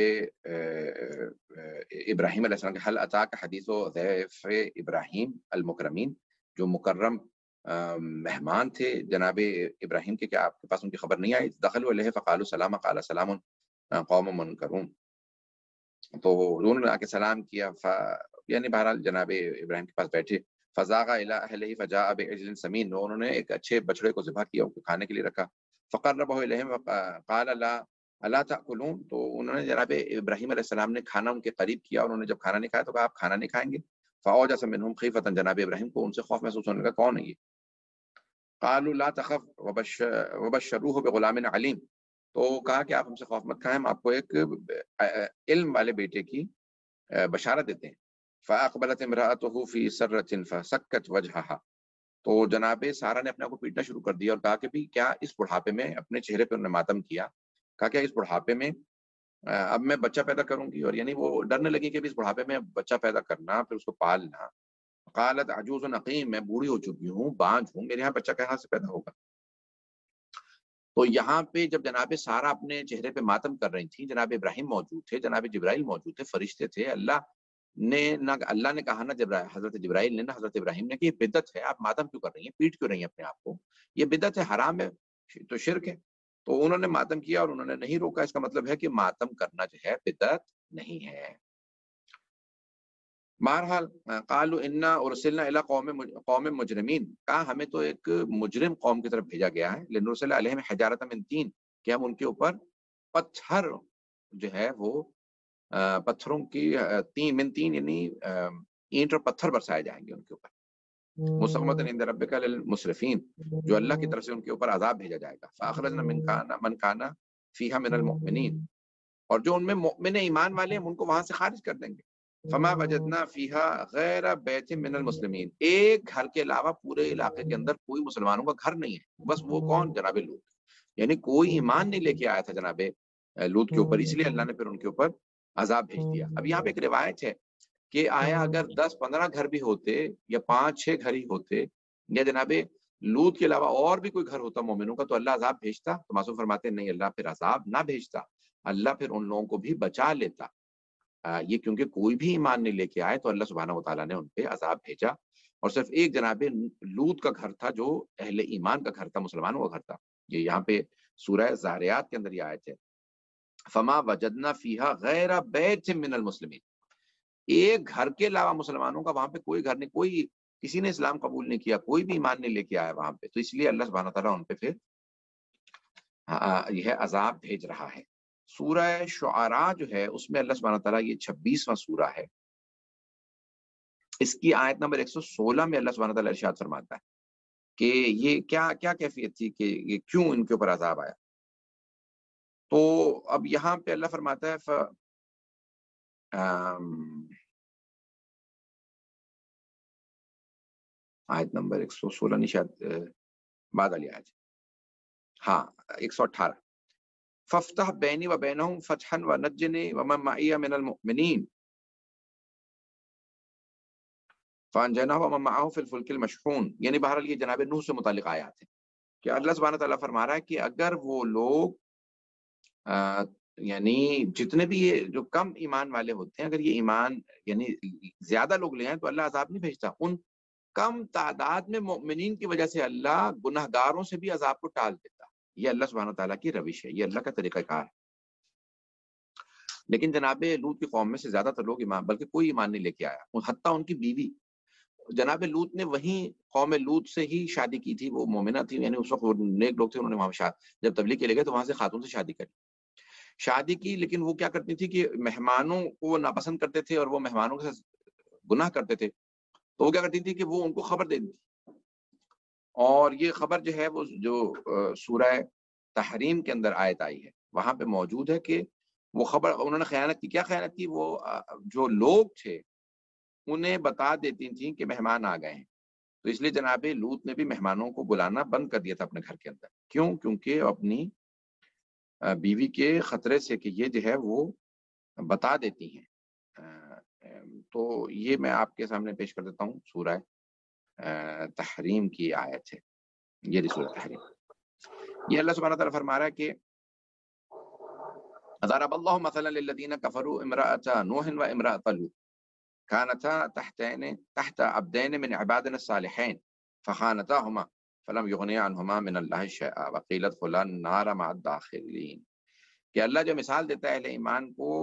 ابراہیم علیہ السلام کے حل اتاک حدیث و ضیف ابراہیم المکرمین، جو مکرم مہمان تھے جناب ابراہیم کے، کیا آپ کے پاس ان کی خبر نہیں آئی؟ دخلوا علیہ فقالوا سلام قال سلام قوم منکرون. تو انہوں نے آ کے سلام کیا، ف... یعنی بہرحال جناب ابراہیم کے پاس بیٹھے. فزاغ الی اہلہ فجاء بعجل سمین، انہوں نے ایک اچھے بچڑے کو ذبح کیا، ان کو کھانے کے لیے رکھا. فقربہ الیہم قال لا الا تاکلون، تو انہوں نے جناب ابراہیم علیہ السلام نے کھانا ان کے قریب کیا، اور انہوں نے جب کھانا نہیں کھایا تو کہا آپ کھانا نہیں کھائیں گے؟ فاوجس منہم خیفۃ، جناب ابراہیم کو ان سے خوف محسوس ہونے لگا، کون ہے یہ؟ قالوا لا تخف وبشروہ بغلام علیم، تو کہا کہ آپ ہم سے خوف مت کھائیں، ہم آپ کو ایک علم والے بیٹے کی بشارت دیتے ہیں. فاقبلت امرأته في سرة فسكت وجهها، تو جناب سارا نے اپنے آپ کو پیٹنا شروع کر دیا اور کہا کہ بھی کیا اس بڑھاپے میں، اپنے چہرے پہ انہوں نے ماتم کیا، کہا کیا اس بڑھاپے میں اب میں بچہ پیدا کروں گی؟ اور یعنی وہ ڈرنے لگی کہ اس بڑھاپے میں بچہ پیدا کرنا، پھر اس کو پالنا. قالت عجوز عقیم، میں بوڑھی ہو چکی ہوں، بانجھ ہوں، میرے یہاں بچہ کہاں سے پیدا ہوگا؟ تو یہاں پہ جب جناب سارا اپنے چہرے پہ ماتم کر رہی تھی، جناب ابراہیم موجود تھے، جناب جبرائیل موجود تھے، فرشتے تھے. اللہ نے نہ اللہ نے کہا نہ جبرائیل حضرت جبرائیل نے نہ حضرت ابراہیم نے کہ یہ بدعت ہے، آپ ماتم کیوں کر رہی ہیں، پیٹ کیوں رہی ہیں اپنے آپ کو، یہ بدعت ہے، حرام ہے، تو شرک ہے. تو انہوں نے ماتم کیا اور انہوں نے نہیں روکا. اس کا مطلب ہے کہ ماتم کرنا جو ہے بدعت نہیں ہے. بہرحال قالوا انا ارسلنا الی قوم قوم مجرمین، کہا ہمیں تو ایک مجرم قوم کی طرف بھیجا گیا ہے. لنرسل علیہم حجارۃ من طین، کہ ہم ان کے اوپر پتھر جو ہے وہ پتھروں کی تین من تین یعنی اینٹ اور پتھر برسائے جائیں گے ان کے اوپر. مسومۃ عند ربک للمسرفین، جو اللہ کی طرف سے ان کے اوپر عذاب بھیجا جائے گا. فاخرجنا من کان من کان فیہا من المؤمنین، اور جو ان میں مؤمن ایمان والے ہیں ان کو وہاں سے خارج کر دیں گے. فما وجدنا فیہا غیر بیت من المسلمین، ایک گھر کے علاوہ پورے علاقے کے اندر کوئی مسلمانوں کا گھر نہیں ہے، بس وہ کون؟ جناب لوط، یعنی کوئی ایمان نہیں لے کے آیا تھا جناب لوط کے اوپر، اس لیے اللہ نے پھر ان کے اوپر عذاب بھیج دیا۔ اب یہاں پہ ایک روایت ہے کہ آیا اگر دس پندرہ گھر بھی ہوتے یا پانچ چھ گھر ہی ہوتے یا جناب لوط کے علاوہ اور بھی کوئی گھر ہوتا مومنوں کا تو اللہ عذاب بھیجتا؟ تو معصوم فرماتے ہیں نہیں، اللہ پھر عذاب نہ بھیجتا، اللہ پھر ان لوگوں کو بھی بچا لیتا۔ آ, یہ کیونکہ کوئی بھی ایمان نہیں لے کے آئے تو اللہ سبحانہ و تعالیٰ نے ان پہ عذاب بھیجا، اور صرف ایک جناب لوط کا گھر تھا جو اہل ایمان کا گھر تھا، مسلمانوں کا گھر تھا۔ یہ یہاں پہ سورہ زاریات کے اندر یہ آیت ہے، فما وجدنا فیہا غیر بیت من المسلمین، ایک گھر کے علاوہ مسلمانوں کا وہاں پہ کوئی گھر نہیں، کوئی کسی نے اسلام قبول نہیں کیا، کوئی بھی ایمان نہیں لے کے آیا وہاں پہ، تو اس لیے اللہ سبحانہ و تعالیٰ ان پہ پھر یہ عذاب بھیج رہا ہے۔ سورہ شعراء جو ہے اس میں اللہ سبحانہ و تعالیٰ، یہ چھبیسواں سورہ ہے، اس کی آیت نمبر ایک سو سولہ میں اللہ سبحانہ و تعالیٰ ارشاد فرماتا ہے کہ یہ کیا کیا کیفیت تھی کہ یہ کیوں ان کے اوپر عذاب آیا۔ تو اب یہاں پہ اللہ فرماتا ہے ف... آم... آیت نمبر ایک سو سولہ نشاد بعد والی آیت، ہاں ایک سو اٹھارہ، ففتح بینی و بینہم فتحا ونجنی ومن معی من المؤمنین فانجیناہ ومن معہ فی الفلک المشحون، یعنی بہرحال یہ جناب نوح سے متعلق آیات ہیں کہ اللہ سبحانہ تعالیٰ فرما رہا ہے کہ اگر وہ لوگ آ, یعنی جتنے بھی یہ جو کم ایمان والے ہوتے ہیں، اگر یہ ایمان یعنی زیادہ لوگ لے آئیں تو اللہ عذاب نہیں بھیجتا، ان کم تعداد میں مؤمنین کی وجہ سے اللہ گنہگاروں سے بھی عذاب کو ٹال دیتا۔ یہ اللہ سبحانہ تعالیٰ کی روش ہے، یہ اللہ کا طریقہ کار ہے۔ لیکن جناب لوط کی قوم میں سے زیادہ تر لوگ ایمان، بلکہ کوئی ایمان نہیں لے کے آیا، حتیٰ ان کی بیوی، جناب لوط نے وہیں قوم لوط سے ہی شادی کی تھی، وہ مومنہ تھی، یعنی اس وقت وہ نیک لوگ تھے، انہوں نے وہاں شاد جب تبلیغ کے لے گئے تو وہاں سے خاتون سے شادی کری شادی کی لیکن وہ کیا کرتی تھی کہ مہمانوں کو وہ ناپسند کرتے تھے اور وہ مہمانوں کے ساتھ گناہ کرتے تھے، تو وہ کیا کرتی تھی کہ وہ ان کو خبر دے دیتی، اور یہ خبر جو ہے وہ جو سورہ تحریم کے اندر آیت آئی ہے وہاں پہ موجود ہے کہ وہ خبر انہوں نے خیانت کی۔ کیا خیانت کی؟ وہ جو لوگ تھے انہیں بتا دیتی تھیں کہ مہمان آ گئے ہیں، تو اس لیے جناب لوط نے بھی مہمانوں کو بلانا بند کر دیا تھا اپنے گھر کے اندر۔ کیوں؟ کیونکہ اپنی بیوی کے خطرے سے کہ یہ جو ہے وہ بتا دیتی ہیں۔ تو یہ میں آپ کے سامنے پیش کر دیتا ہوں، سورہ تحریم کی آیت ہے، یہ سورہ تحریم، یہ اللہ سبحانہ تعالیٰ فرما رہا ہے کہ ضرب اللہ مثلا للذین کفروا امرأة نوح و امرأة لوط كانتا تحتین تحت عبدین من عبادنا الصالحین فخانتاهما فلم یغنیا عنہما من اللہ شیئا وقیل ادخلا النار مع الداخلین، کہ اللہ جو مثال دیتا ہے اہل ایمان کو،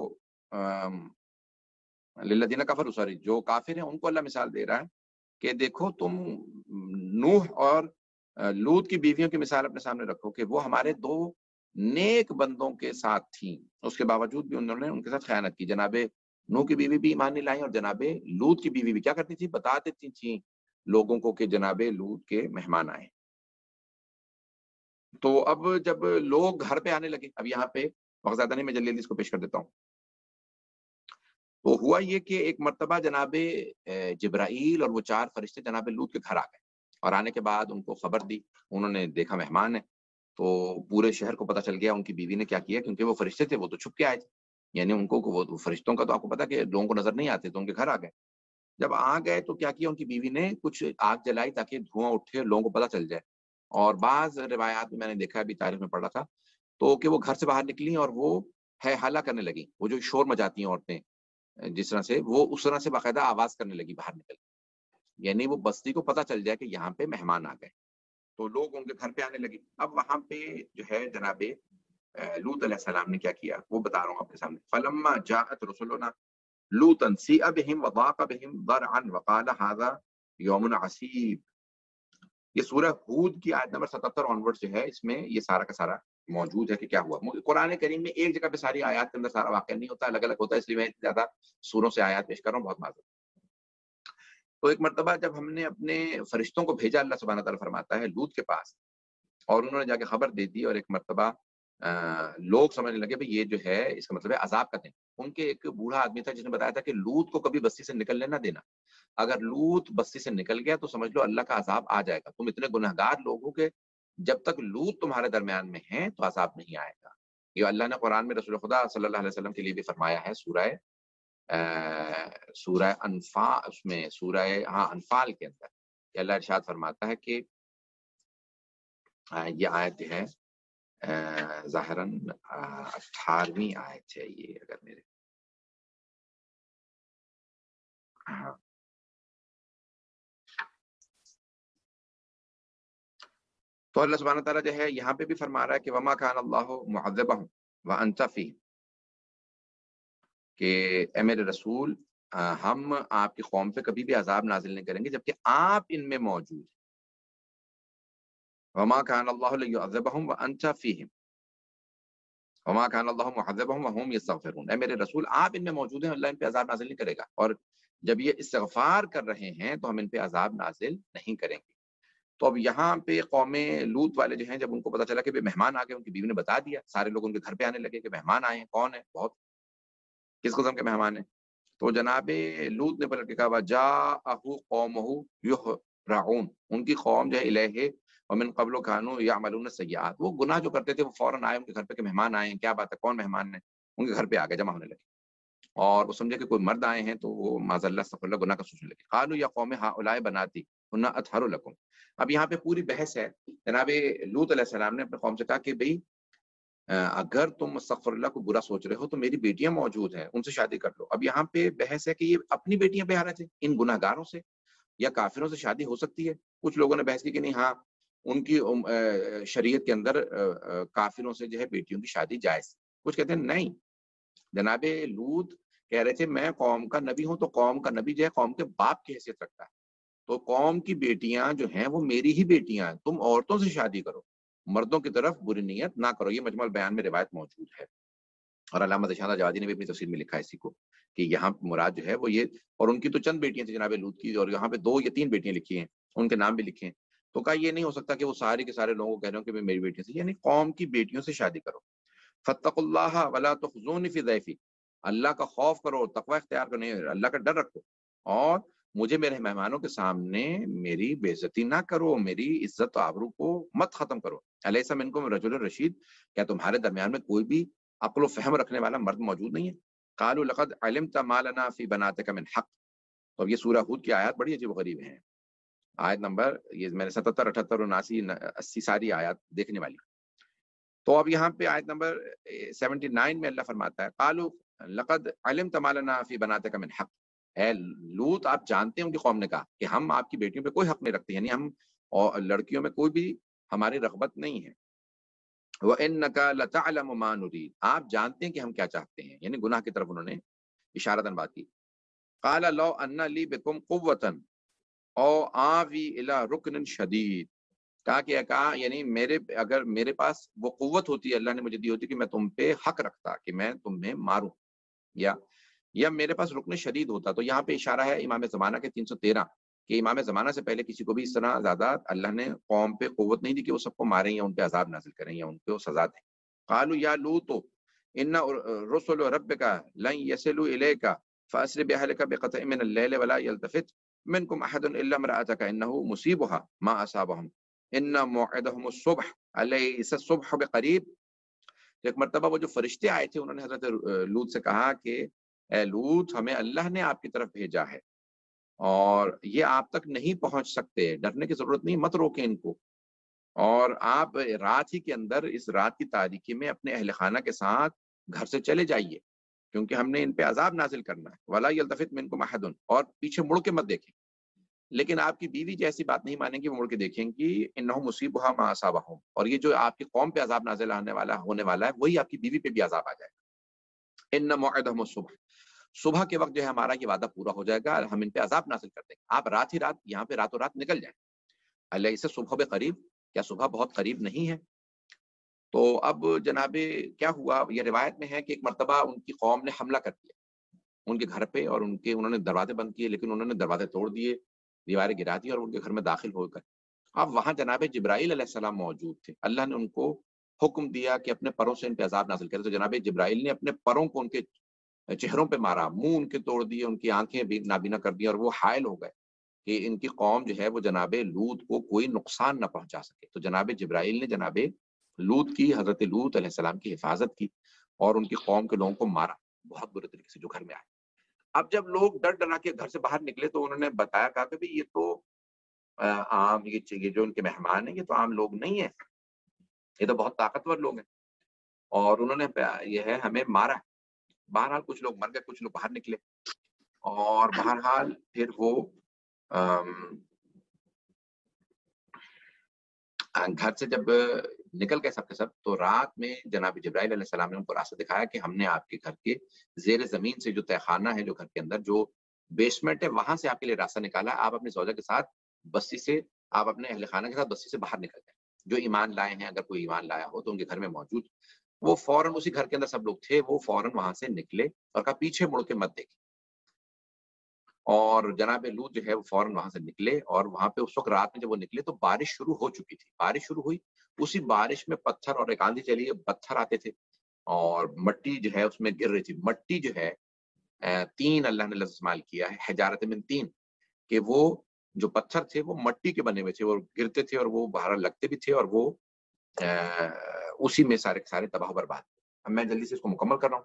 للذین کفروا، سوری جو کافر ہیں ان کو اللہ مثال دے رہا ہے کہ دیکھو تم نوح اور لوط کی بیویوں کی مثال اپنے سامنے رکھو کہ وہ ہمارے دو نیک بندوں کے ساتھ تھیں، اس کے باوجود بھی انہوں نے ان کے ساتھ خیانت کی۔ جناب نوح کی بیوی بھی ایمان نہیں لائی اور جناب لوط کی بیوی بھی کیا کرتی تھی؟ بتا دیتی تھیں لوگوں کو کہ جناب لوط کے مہمان آئے۔ تو اب جب لوگ گھر پہ آنے لگے، اب یہاں پہ وقت زیادہ نہیں، میں جلدی جلدی اس کو پیش کر دیتا ہوں۔ تو ہوا یہ کہ ایک مرتبہ جناب جبرائیل اور وہ چار فرشتے جناب لوط کے گھر آ گئے، اور آنے کے بعد ان کو خبر دی، انہوں نے دیکھا مہمان ہے، تو پورے شہر کو پتہ چل گیا۔ ان کی بیوی نے کیا کیا، کیونکہ وہ فرشتے تھے وہ تو چھپ کے آئے تھے، یعنی ان کو وہ فرشتوں کا تو آپ کو پتا کہ لوگوں کو نظر نہیں آتے، تو ان کے گھر آ گئے۔ جب آ گئے تو کیا کیا، ان کی بیوی نے کچھ آگ جلائی تاکہ دھواں اٹھے، لوگوں کو پتہ چل جائے، اور بعض روایات میں میں نے دیکھا، ابھی تاریخ میں پڑھا تھا تو کہ وہ گھر سے باہر نکلی اور وہ ہے حالہ کرنے لگی، وہ جو شور مچاتی ہیں عورتیں جس طرح سے، وہ اس طرح سے باقاعدہ آواز کرنے لگی باہر نکل، یعنی وہ بستی کو پتہ چل جائے کہ یہاں پہ مہمان آ گئے، تو لوگ ان کے گھر پہ آنے لگے۔ اب وہاں پہ جو ہے جناب لوط علیہ السلام نے کیا کیا وہ بتا رہا ہوں آپ کے سامنے۔ فلما جاءت رسلنا لوطا سیء بهم وضاق بهم ذرعا وقال هذا یوم عصیب، یہ سورہ ہود کی آیت نمبر ستہتر آنورڈ جو ہے، اس میں یہ سارا کا سارا موجود ہے کہ کیا ہوا۔ قرآن کریم میں ایک جگہ پہ ساری آیات کے اندر سارا واقعہ نہیں ہوتا، الگ الگ ہوتا ہے، اس لیے میں زیادہ سوروں سے آیات پیش کر رہا ہوں، بہت معذرت۔ تو ایک مرتبہ جب ہم نے اپنے فرشتوں کو بھیجا، اللہ سبحانہ تعالیٰ فرماتا ہے لوط کے پاس، اور انہوں نے جا کے خبر دے دی، اور ایک مرتبہ لوگ سمجھنے لگے بھئی یہ جو ہے اس کا مطلب ہے عذاب کا دن. ان کے ایک بوڑھا آدمی تھا جس نے بتایا تھا کہ لوط کو کبھی بستی سے نکلنے نہ دینا، اگر لوط بستی سے نکل گیا تو سمجھ لو اللہ کا عذاب آ جائے گا، تم اتنے گنہگار لوگ ہو کہ جب تک لوط تمہارے درمیان میں ہیں تو عذاب نہیں آئے گا. یہ اللہ نے قرآن میں رسول خدا صلی اللہ علیہ وسلم کے لیے بھی فرمایا ہے، سورہ سورہ انفال، اس میں سورہ ہاں انفال کے اندر کہ اللہ ارشاد فرماتا ہے کہ یہ آیت ہے ظاہراً اٹھارہویں آیت ہے یہ، اگر میرے ہاں تو اللہ سبحانہ تعالیٰ جو ہے یہاں پہ بھی فرما رہا ہے کہ وما کان اللہ معذبہم وانت فیہم، کہ اے میرے رسول ہم آپ کی قوم پہ کبھی بھی عذاب نازل نہیں کریں گے جبکہ آپ ان میں موجود ہیں. وما کان اللہ لیعذبہم وانت فیہم وما کان اللہ معذبہم وہم یستغفرون، اے میرے رسول آپ ان میں موجود ہیں، اللہ ان پہ عذاب نازل نہیں کرے گا، اور جب یہ استغفار کر رہے ہیں تو ہم ان پہ عذاب نازل نہیں کریں گے. تو اب یہاں پہ قوم لوط والے جو ہیں جب ان کو پتا چلا کہ مہمان آ گئے، ان کی بیوی نے بتا دیا، سارے لوگ ان کے گھر پہ آنے لگے کہ مہمان آئے ہیں. کون ہے؟ بہت کس قسم کے مہمان ہیں؟ تو جناب لوط نے پلٹ کے کہا وجاءہ قومہ یہرعون، ان کی قوم جو ہے الیہ ومن قبل کانوا یعملون السیئات، وہ گناہ جو کرتے تھے وہ فوراً آئے ان کے گھر پہ کہ مہمان آئے ہیں، کیا بات ہے کون مہمان ہے، ان کے گھر پہ آ گئے، جمع ہونے لگے، اور وہ سمجھے کہ کوئی مرد آئے ہیں تو وہ معاذ اللہ استغفر اللہ گناہ کا سوچنے لگے. قالوا یا قوم ہؤلاء بناتی ہن اطہر لکم. اب یہاں پہ پوری بحث ہے. جناب لوط علیہ السلام نے اپنے قوم سے کہا کہ بھئی اگر تم استغفر اللہ کو برا سوچ رہے ہو تو میری بیٹیاں موجود ہیں، ان سے شادی کر لو. اب یہاں پہ بحث ہے کہ یہ اپنی بیٹیاں پہ آ رہے تھے، ان گناہ گاروں سے یا کافروں سے شادی ہو سکتی ہے. کچھ لوگوں نے بحث کی کہ نہیں، ہاں ان کی شریعت کے اندر کافروں سے جو ہے بیٹیوں کی شادی جائز. کچھ کہتے ہیں نہیں، جناب لوط کہہ رہے تھے میں قوم کا نبی ہوں، تو قوم کا نبی جو ہے قوم کے باپ کی حیثیت رکھتا ہے، تو قوم کی بیٹیاں جو ہیں وہ میری ہی بیٹیاں ہیں، تم عورتوں سے شادی کرو، مردوں کی طرف بری نیت نہ کرو. یہ مجمع البیان میں روایت موجود ہے، اور علامہ ذیشان جوادی نے بھی اپنی تفسیر میں لکھا ہے اسی کو کہ یہاں مراد جو ہے وہ یہ، اور ان کی تو چند بیٹیاں تھیں جناب لوط کی، اور یہاں پہ دو یا تین بیٹیاں لکھی ہیں، ان کے نام بھی لکھے ہیں. تو کہا یہ نہیں ہو سکتا کہ وہ سارے کے سارے لوگوں کو کہہ رہے ہوں کہ میری بیٹیاں سے، یعنی قوم کی بیٹیوں سے شادی کرو. فاتقوا اللہ ولا تخزونی فی ضیفی، اللہ کا خوف کرو، تقوی اختیار کرو، اللہ کا ڈر رکھو، اور مجھے میرے مہمانوں کے سامنے میری بے عزتی نہ کرو، میری عزت و آبرو کو مت ختم کرو. الیس منکم رجل رشید، کیا تمہارے درمیان میں کوئی بھی عقل و فہم رکھنے والا مرد موجود نہیں ہے؟ قالوا لقد علمت ما لنا فی بناتک من حق. تو یہ سورہ ہود کی آیات بڑی عجیب و غریب ہیں. آیت نمبر یہ میں نے ستہتر اٹھہتر اناسی اسی ساری آیات دیکھنے والی. تو اب یہاں پہ آیت نمبر سیونٹی نائن میں اللہ فرماتا ہے قالوا لقد علمت ما لنا فی بناتک من حق، اے لوط آپ جانتے ہیں، ان کی قوم نے کہا کہ ہم آپ کی بیٹیوں پہ کوئی حق نہیں رکھتے، یعنی ہم اور لڑکیوں میں کوئی بھی ہماری رغبت نہیں ہے. وَإِنَّكَ لَتَعْلَمُ مَا نُرِيدُ، آپ جانتے ہیں کہ ہم کیا چاہتے ہیں، یعنی گناہ کی طرف انہوں نے اشارتاً بات کی. قَالَ لَوْ أَنَّ لِي بِكُمْ قُوَّةً أَوْ آوِي إِلَىٰ رُكْنٍ شَدِيدٍ، کہا کہ کہا یعنی میرے اگر میرے پاس وہ قوت ہوتی ہے اللہ نے مجھے دی ہوتی کہ میں تم پہ حق رکھتا کہ میں تمہیں ماروں، یا یا میرے پاس رکن شدید ہوتا. تو یہاں پہ اشارہ ہے امام زمانہ کے تین سو تیرہ کہ امام زمانہ سے پہلے کسی کو بھی اس طرح زیادہ اللہ نے قوم پہ قوت نہیں دی کہ وہ سب کو ماریں یا ان پہ عذاب نازل کریں یا ان پہ سزا دیں. قالوا یا لوط ان رسل ربک لن يصلوا الیک فاسر باهلک بقطع من الليل ولا يلتفت منكم احد الا امرأتك انه مصيبها ما اصابهم ان موعدهم الصبح الیس الصبح بقریب. ایک مرتبہ وہ جو فرشتے آئے تھے انہوں نے حضرت لوط سے کہا کہ اے لوط ہمیں اللہ نے آپ کی طرف بھیجا ہے اور یہ آپ تک نہیں پہنچ سکتے، ڈرنے کی ضرورت نہیں، مت روکیں ان کو، اور آپ رات ہی کے اندر اس رات کی تاریکی میں اپنے اہل خانہ کے ساتھ گھر سے چلے جائیے کیونکہ ہم نے ان پہ عذاب نازل کرنا ہے. ولا یلتفت منکم احد، اور پیچھے مڑ کے مت دیکھیں. لیکن آپ کی بیوی جیسی بات نہیں مانیں گی، وہ مڑ کے دیکھیں گی انہم مصیبھا ما اصابہم، اور یہ جو آپ کی قوم پہ عذاب نازل ہونے والا ہونے والا ہے وہی آپ کی بیوی پہ بھی عذاب آ جائے گا. ان موعدہم الصبح، صبح کے وقت جو ہے ہمارا یہ وعدہ پورا ہو جائے گا، ہم ان پہ عذاب نازل کر دیں گے، آپ رات ہی رات یہاں پہ راتوں رات نکل جائیں. الیس صبح بقریب، کیا صبح بہت قریب نہیں ہے؟ تو اب جناب کیا ہوا، یہ روایت میں ہے کہ ایک مرتبہ ان کی قوم نے حملہ کر دیا ان کے گھر پہ، اور ان کے انہوں نے دروازے بند کیے، لیکن انہوں نے دروازے توڑ دیے، دیواریں گرا دی اور ان کے گھر میں داخل ہو کر اب وہاں جناب جبرائیل علیہ السلام موجود تھے. اللہ نے ان کو حکم دیا کہ اپنے پروں سے ان پہ عذاب نازل کرے، تو جناب جبرائیل نے اپنے پروں کو ان کے چہروں پہ مارا، منہ ان کے توڑ دیے، ان کی آنکھیں بھی نابینا کر دی، اور وہ حائل ہو گئے کہ ان کی قوم جو ہے وہ جناب لوط کو کوئی نقصان نہ پہنچا سکے۔ تو جناب جبرائیل نے جناب لوط کی، حضرت لوط علیہ السلام کی حفاظت کی اور ان کی قوم کے لوگوں کو مارا بہت برے طریقے سے جو گھر میں آئے۔ اب جب لوگ ڈر ڈرا کے گھر سے باہر نکلے تو انہوں نے بتایا، کہا کہ بھئی یہ تو عام یہ جو ان کے مہمان ہیں یہ تو عام لوگ نہیں ہیں، یہ تو بہت طاقتور لوگ ہیں، اور انہوں نے یہ ہے ہمیں مارا۔ بہرحال کچھ لوگ مر گئے، کچھ لوگ باہر نکلے، اور بہرحال پھر وہ گھر سے جب نکل گئے سب کے سب، تو رات میں جناب جبرائیل علیہ السلام نے ان کو راستہ دکھایا کہ ہم نے آپ کے گھر کے زیر زمین سے جو تہ خانہ ہے، جو گھر کے اندر جو بیسمنٹ ہے، وہاں سے آپ کے لیے راستہ نکالا ہے۔ آپ اپنی زوجہ کے ساتھ بستی سے، آپ اپنے اہل خانہ کے ساتھ بستی سے باہر نکل گئے، جو ایمان لائے ہیں، اگر کوئی ایمان لایا ہو تو ان کے گھر میں موجود۔ وہ فوراً اسی گھر کے اندر سب لوگ تھے، وہ فوراً وہاں سے نکلے اور کہا پیچھے مڑ کے مت دیکھیں، اور جناب لوط جو ہے وہ فوراً وہاں سے نکلے، اور وہاں پہ اس وقت رات میں جب وہ نکلے تو بارش شروع ہو چکی تھی۔ بارش شروع ہوئی، اسی بارش میں پتھر اور ایک آندھی چلی، پتھر آتے تھے اور مٹی جو ہے اس میں گر رہی تھی۔ مٹی جو ہے تین اللہ نے لفظ استعمال کیا ہے، حجارت من تین، کہ وہ جو پتھر تھے وہ مٹی کے بنے ہوئے تھے، وہ گرتے تھے اور وہ باہر لگتے بھی تھے، اور وہ اسی میں سارے سارے تباہ و برباد۔ اب میں جلدی سے اس کو مکمل کر رہا ہوں۔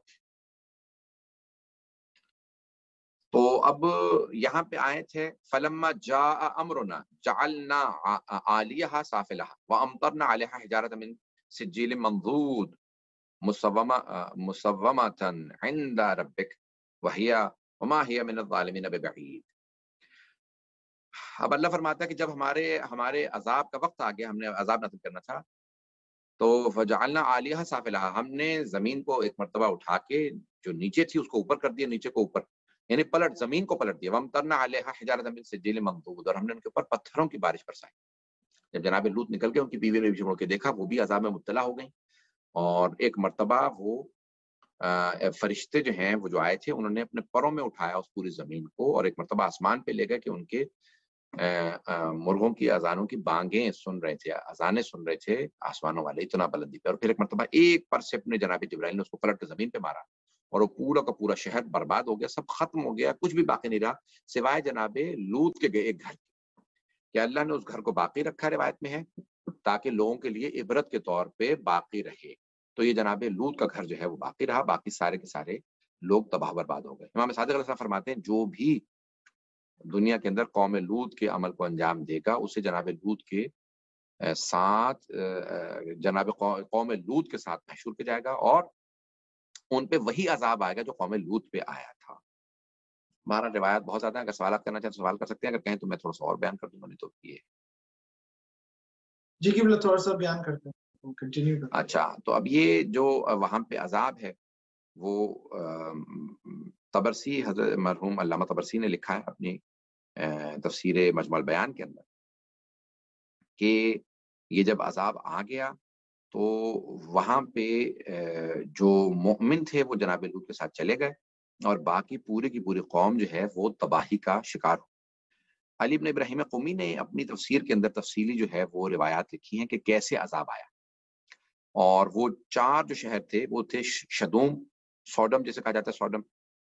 تو اب یہاں پہ آیت ہے فلما جاء امرنا جعلنا عالیہا سافلہا وامطرنا علیہا حجارۃ من سجیل منضود مسومۃ عند ربک وہی وما ہی من الظالمین ببعید۔ اب اللہ فرماتا ہے کہ جب ہمارے ہمارے عذاب کا وقت آ گیا، ہم نے عذاب نازل کرنا تھا، تو فجعلنا عالیہا سافلہا، ہم نے زمین کو ایک مرتبہ اٹھا کے جو نیچے تھی اس کو اوپر کر دیا، نیچے کو اوپر یعنی پلٹ، زمین کو پلٹ دیا۔ وَأَمْطَرْنَا عَلَيْهَا حِجَارَةً مِّن سِجِّيلٍ مَّنضُودٍ، اور ہم نے ان کے اوپر پتھروں کی بارش برسائی۔ جب جناب لوط نکل گئے، ان کی بیوی نے پیچھے مڑ کے دیکھا، وہ بھی عذاب میں مبتلا ہو گئیں، اور ایک مرتبہ وہ فرشتے جو ہیں وہ جو آئے تھے انہوں نے اپنے پروں میں اٹھایا اس پوری زمین کو، اور ایک مرتبہ آسمان پہ لے گئے کہ ان کے مرغوں کی اذانوں کی بانگیں سن رہے تھے، اذانیں سن رہے تھے آسمانوں والے، اتنا بلندی پہ۔ اور پھر ایک مرتبہ ایک پر سے اپنے جناب جبرائیل نے اس کو پلٹ کے زمین پہ مارا، اور وہ پورا کا پورا شہر برباد ہو گیا، سب ختم ہو گیا، کچھ بھی باقی نہیں رہا سوائے جناب لوط کے گئے ایک گھر کہ اللہ نے اس گھر کو باقی رکھا، روایت میں ہے، تاکہ لوگوں کے لیے عبرت کے طور پہ باقی رہے۔ تو یہ جناب لوط کا گھر جو ہے وہ باقی رہا، باقی سارے کے سارے لوگ تباہ برباد ہو گئے۔ امام صادق علیہ السلام فرماتے ہیں جو بھی دنیا کے اندر قوم لوط کے عمل کو انجام دے گا، اسے جناب لوط کے ساتھ جناب قوم لوط کے ساتھ محشور کیا جائے گا، اور ان پہ وہی عذاب آئے گا جو قوم لوط پہ آیا تھا۔ ہمارا روایت بہت زیادہ ہے، اگر سوالات کرنا چاہیں تو سوال کر سکتے ہیں، اگر کہیں تو میں تھوڑا سا اور بیان کر دوں گا، نہیں تو یہ جی کہ تھوڑا سا بیان کرتے ہیں، کنٹینیو کرتے ہیں۔ اچھا، تو اب یہ جو وہاں پہ عذاب ہے وہ طبرسی، حضرت مرحوم علامہ طبرسی نے لکھا ہے اپنی تفسیر مجموع البیان کے اندر کہ یہ جب عذاب آ گیا تو وہاں پہ جو مومن تھے وہ جناب لوط کے ساتھ چلے گئے، اور باقی پوری کی پوری قوم جو ہے وہ تباہی کا شکار ہو۔ علی بن ابراہیم قمی نے اپنی تفسیر کے اندر تفصیلی جو ہے وہ روایات لکھی ہیں کہ کیسے عذاب آیا، اور وہ چار جو شہر تھے وہ تھے شدوم، سوڈم جسے کہا جاتا ہے، سوڈم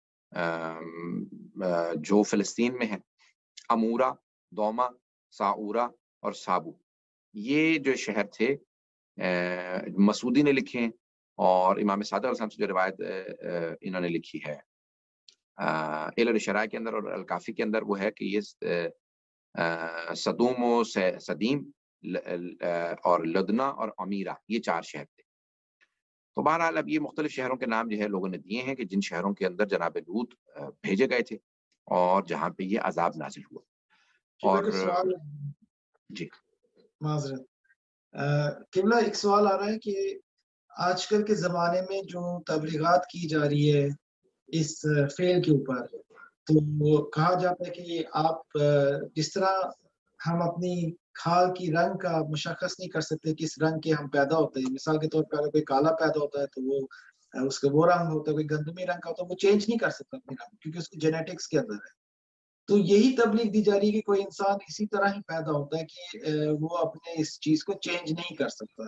جو فلسطین میں ہے، امورا، دوما، ساورا اور سابو، یہ جو شہر تھے مسعودی نے لکھے ہیں، اور امام صادق علیہ السلام سے جو روایت انہوں نے لکھی ہے علل شرائع کے اندر اور الکافی کے اندر وہ ہے کہ یہ صدوم و صدیم اور لدنا اور امیرا، یہ چار شہر تھے۔ تو بہرحال اب یہ مختلف شہروں کے نام جو ہے لوگوں نے دیے ہیں کہ جن شہروں کے اندر جناب لوط بھیجے گئے تھے اور جہاں پہ یہ عذاب نازل ہوا۔ اور جی معذرت قبلہ، ایک سوال آ رہا ہے کہ آج کل کے زمانے میں جو تبلیغات کی جا رہی ہے اس فعل کے اوپر، تو وہ کہا جاتا ہے کہ آپ جس طرح ہم اپنی کھال کی رنگ کا مشخص نہیں کر سکتے کس رنگ کے ہم پیدا ہوتے ہیں، مثال کے طور پر اگر کوئی کالا پیدا ہوتا ہے تو وہ اس کا وہ رنگ ہوتا ہے، کوئی گندمی رنگ کا ہوتا ہے، وہ چینج نہیں کر سکتا اپنی رنگ کیونکہ اس کی جینیٹکس کے اندر ہے۔ تو یہی تبلیغ دی جا رہی ہے کہ کوئی انسان اسی طرح ہی پیدا ہوتا ہے کہ وہ اپنے اس چیز کو چینج نہیں کر سکتا۔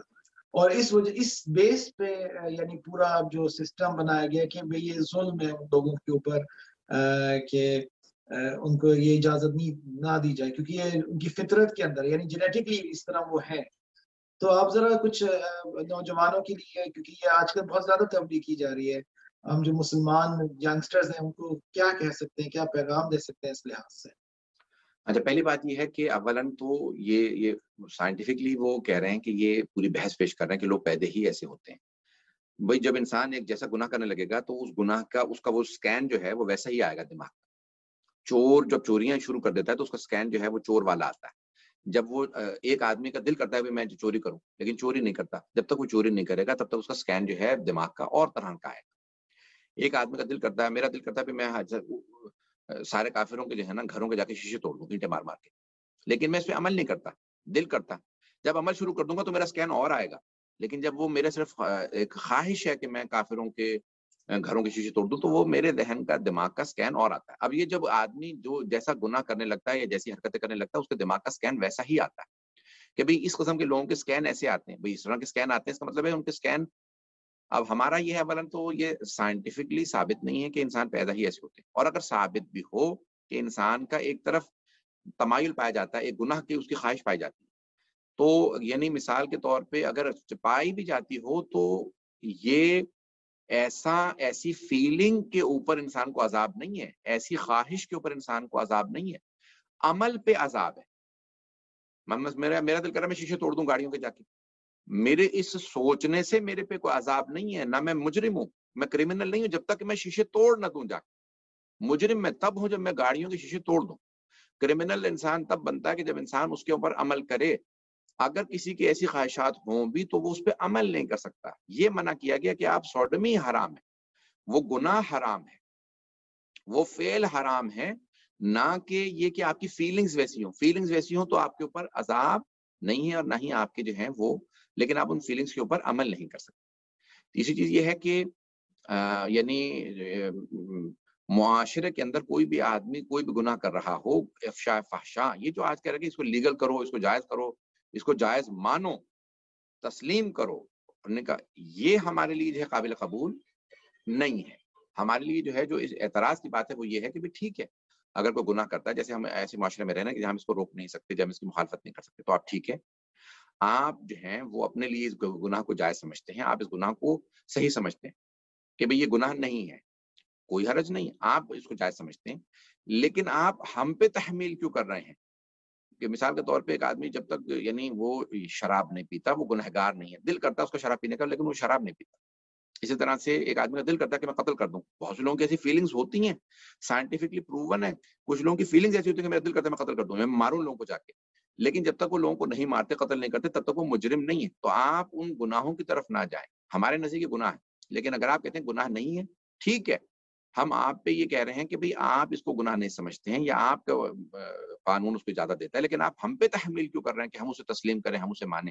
اور اس وجہ اس بیس پہ یعنی پورا جو سسٹم بنایا گیا کہ بھئی یہ ظلم ہے ان لوگوں کے اوپر کہ ان کو یہ اجازت نہیں نہ دی جائے کیونکہ یہ ان کی فطرت کے اندر یعنی جینیٹکلی اس طرح وہ ہے. تو آپ ذرا کچھ نوجوانوں کے لیے کیونکہ یہ آج کل بہت زیادہ تبلیغ کی جا رہی ہے, ہم جو مسلمان ینگسٹرز ہیں ان کو کیا کہہ سکتے ہیں, کیا پیغام دے سکتے ہیں اس لحاظ سے؟ اچھا, پہلی بات یہ ہے کہ اولاً تو یہ یہ سائنٹیفکلی وہ کہہ رہے ہیں کہ یہ پوری بحث پیش کر رہے ہیں کہ لوگ پیدا ہی ایسے ہوتے ہیں. بھائی جب انسان ایک جیسا گناہ کرنے لگے گا تو اس گناہ کا اس کا وہ سکین جو ہے وہ ویسا ہی آئے گا دماغ کا. چور جب چوریاں شروع کر دیتا ہے تو اس کا سکین جو ہے وہ چور والا آتا ہے. جب وہ ایک آدمی کا دل کرتا ہے کہ میں چوری کروں لیکن چوری نہیں کرتا, جب تک وہ چوری نہیں کرے گا تب تک اس کا سکین جو ہے دماغ کا اور طرح کا آئے گا. ایک آدمی کا دل کرتا ہے, میرا دل کرتا ہے کہ میں سارے کافروں کے جو ہے نا گھروں کے جا کے شیشے توڑ دوں اینٹیں مار مار کے, لیکن میں اس پہ عمل نہیں کرتا, دل کرتا. جب عمل شروع کر دوں گا تو میرا سکین اور آئے گا, لیکن جب وہ میرے صرف ایک خواہش ہے کہ میں کافروں کے گھروں کے شیشے توڑ دوں تو وہ میرے ذہن کا دماغ کا سکین اور آتا ہے. اب یہ جب آدمی جو جیسا گناہ کرنے لگتا ہے یا جیسی حرکتیں کرنے لگتا ہے اس کے دماغ کا سکین ویسا ہی آتا ہے کہ بھئی اس قسم کے لوگوں کے سکین ایسے آتے ہیں, بھئی اس طرح کے سکین آتے ہیں, اس کا مطلب ہے ان کے سکین. اب ہمارا یہ ہے اولاً تو یہ سائنٹیفکلی ثابت نہیں ہے کہ انسان پیدا ہی ایسے ہوتے ہیں, اور اگر ثابت بھی ہو کہ انسان کا ایک طرف تمایل پایا جاتا ہے, ایک گناہ کی اس کی خواہش پائی جاتی ہے, تو یعنی مثال کے طور پہ اگر پائی بھی جاتی ہو تو یہ ایسا ایسی فیلنگ کے اوپر انسان کو عذاب نہیں ہے, ایسی خواہش کے اوپر انسان کو عذاب نہیں ہے, عمل پہ عذاب ہے. میرا میرا دل کر رہا ہے میں شیشے توڑ دوں گاڑیوں کے جا کے, میرے اس سوچنے سے میرے پہ کوئی عذاب نہیں ہے, نہ میں مجرم ہوں, میں کرمنل نہیں ہوں جب تک کہ میں شیشے توڑ نہ دوں جا کے. مجرم میں تب ہوں جب میں گاڑیوں کے شیشے توڑ دوں. کرمنل انسان تب بنتا ہے کہ جب انسان اس کے اوپر عمل کرے. اگر کسی کی ایسی خواہشات ہوں بھی تو وہ اس پہ عمل نہیں کر سکتا. یہ منع کیا گیا کہ آپ سوڈمی حرام ہے, وہ گناہ حرام ہے, وہ فعل حرام ہے, نہ کہ یہ کہ آپ کی فیلنگز ویسی ہوں. فیلنگز ویسی ہوں تو آپ کے اوپر عذاب نہیں ہے اور نہ ہی آپ کے جو ہیں وہ, لیکن آپ ان فیلنگز کے اوپر عمل نہیں کر سکتے. تیسری چیز یہ ہے کہ یعنی معاشرے کے اندر کوئی بھی آدمی کوئی بھی گناہ کر رہا ہو, افشاء فحشاء, یہ جو آج کہہ رہے کہ اس کو لیگل کرو, اس کو جائز کرو, اس کو جائز مانو, تسلیم کرو, نے کا یہ ہمارے لیے جو ہے قابل قبول نہیں ہے. ہمارے لیے جو ہے جو اس اعتراض کی بات ہے وہ یہ ہے کہ بھی ٹھیک ہے اگر کوئی گناہ کرتا ہے, جیسے ہم ایسے معاشرے میں رہنا کہ جہاں ہم اس کو روک نہیں سکتے, جہاں ہم اس کی مخالفت نہیں کر سکتے, تو آپ ٹھیک ہے, آپ جو ہیں وہ اپنے لیے اس گناہ کو جائز سمجھتے ہیں, آپ اس گناہ کو صحیح سمجھتے ہیں کہ بھئی یہ گناہ نہیں ہے, کوئی حرج نہیں, آپ اس کو جائز سمجھتے ہیں, لیکن آپ ہم پہ تحمیل کیوں کر رہے ہیں؟ کہ مثال کے طور پہ ایک آدمی جب تک یعنی وہ شراب نہیں پیتا وہ گنہگار نہیں ہے, دل کرتا ہے اس کو شراب پینے کا لیکن وہ شراب نہیں پیتا. اسی طرح سے ایک آدمی کا دل کرتا ہے کہ میں قتل کر دوں, بہت سے لوگوں کی ایسی فیلنگز ہوتی ہیں, سائنٹیفکلی پروون ہے, کچھ لوگوں کی فیلنگز ایسی ہوتی ہیں کہ میرا دل کرتا ہے میں قتل کر دوں, میں ماروں لوگوں کو جا کے, لیکن جب تک وہ لوگوں کو نہیں مارتے, قتل نہیں کرتے, تب تک وہ مجرم نہیں ہے. تو آپ ان گناہوں کی طرف نہ جائیں, ہمارے نزدیک گناہ ہے, لیکن اگر آپ کہتے ہیں گناہ نہیں ہے ٹھیک ہے, ہم آپ پہ یہ کہہ رہے ہیں کہ بھئی آپ اس کو گناہ نہیں سمجھتے ہیں یا آپ کا قانون اس کو اجازت دیتا ہے, لیکن آپ ہم پہ تحمیل کیوں کر رہے ہیں کہ ہم اسے تسلیم کریں, ہم اسے مانیں.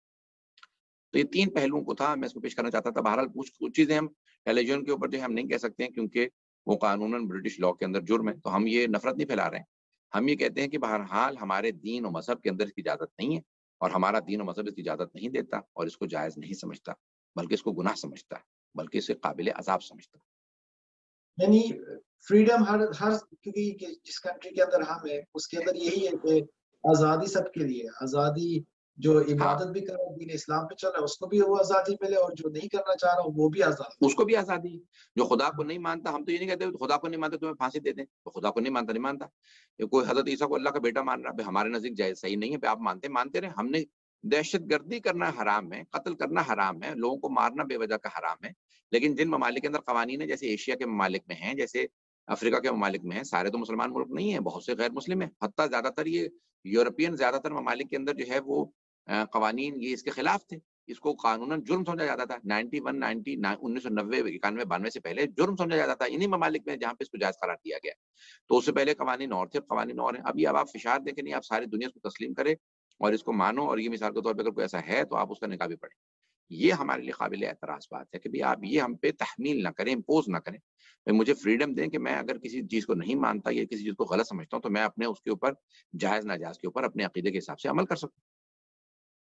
تو یہ تین پہلوؤں کو تھا, میں اس کو پیش کرنا چاہتا تھا. بہرحال کچھ کچھ چیزیں ہم ریلیجن کے اوپر جو ہے ہم نہیں کہہ سکتے ہیں کیونکہ وہ قانوناً برٹش لاء کے اندر جرم ہے, تو ہم یہ نفرت نہیں پھیلا رہے ہیں. ہم یہ کہتے ہیں کہ بہرحال ہمارے دین و مذہب کے اندر اس کی اجازت نہیں ہے, اور ہمارا دین و مذہب اس کی اجازت نہیں دیتا اور اس کو جائز نہیں سمجھتا, بلکہ اس کو گناہ سمجھتا ہے, بلکہ اسے قابل عذاب سمجھتا ہے. یعنی فریڈم ہر ہر کیونکہ جس کنٹری کے اندر ہم ہیں اس کے اندر یہی ہے کہ آزادی سب کے لیے, آزادی جو عبادت بھی کر رہا ہے دین اسلام پہ چل رہا ہے اس کو بھی وہ آزادی ملے, اور جو نہیں کرنا چاہ رہا وہ بھی آزاد, اس کو بھی آزادی. جو خدا کو نہیں مانتا, ہم تو یہ نہیں کہتے خدا کو نہیں مانتے تمہیں پھانسی دے دیں, تو خدا کو نہیں مانتا نہیں مانتا. کوئی حضرت عیسیٰ کو اللہ کا بیٹا مان رہا ہے, ہمارے نزدیک جائز صحیح نہیں ہے, آپ مانتے مانتے رہے. ہم نے دہشت گردی کرنا حرام ہے, قتل کرنا حرام ہے, لوگوں کو مارنا بے وجہ کا حرام ہے, لیکن جن ممالک کے اندر قوانین ہیں جیسے ایشیا کے ممالک میں ہیں, جیسے افریقہ کے ممالک میں ہیں, سارے تو مسلمان ملک نہیں ہیں, بہت سے غیر مسلم ہیں, حتیٰ زیادہ تر یہ یورپین زیادہ تر ممالک کے اندر جو ہے وہ قوانین یہ اس کے خلاف تھے, اس کو قانوناً جرم سمجھا جاتا تھا. نائنٹی ون نائنٹی انیس سو نوے اکانوے بانوے سے پہلے جرم سمجھا جاتا تھا انہی ممالک میں جہاں پہ اس کو جائز قرار دیا گیا. تو اس سے پہلے قوانین اور تھے, قوانین اور ہیں. ابھی اب آپ فشار دیکھیں نہیں, آپ ساری دنیا اس کو تسلیم کریں اور اس کو مانو, اور یہ مثال کے طور پہ اگر کوئی ایسا ہے تو آپ اس کا نکاح بھی پڑھیں. یہ ہمارے لیے قابل اعتراض بات ہے کہ بھی آپ یہ ہم پہ تحمیل نہ کریں, امپوز نہ کریں. مجھے فریڈم دیں کہ میں اگر کسی چیز کو نہیں مانتا یا کسی چیز کو غلط سمجھتا ہوں تو میں اپنے اس کے اوپر جائز ناجائز کے اوپر اپنے عقیدے کے حساب سے عمل کر سکتا ہوں.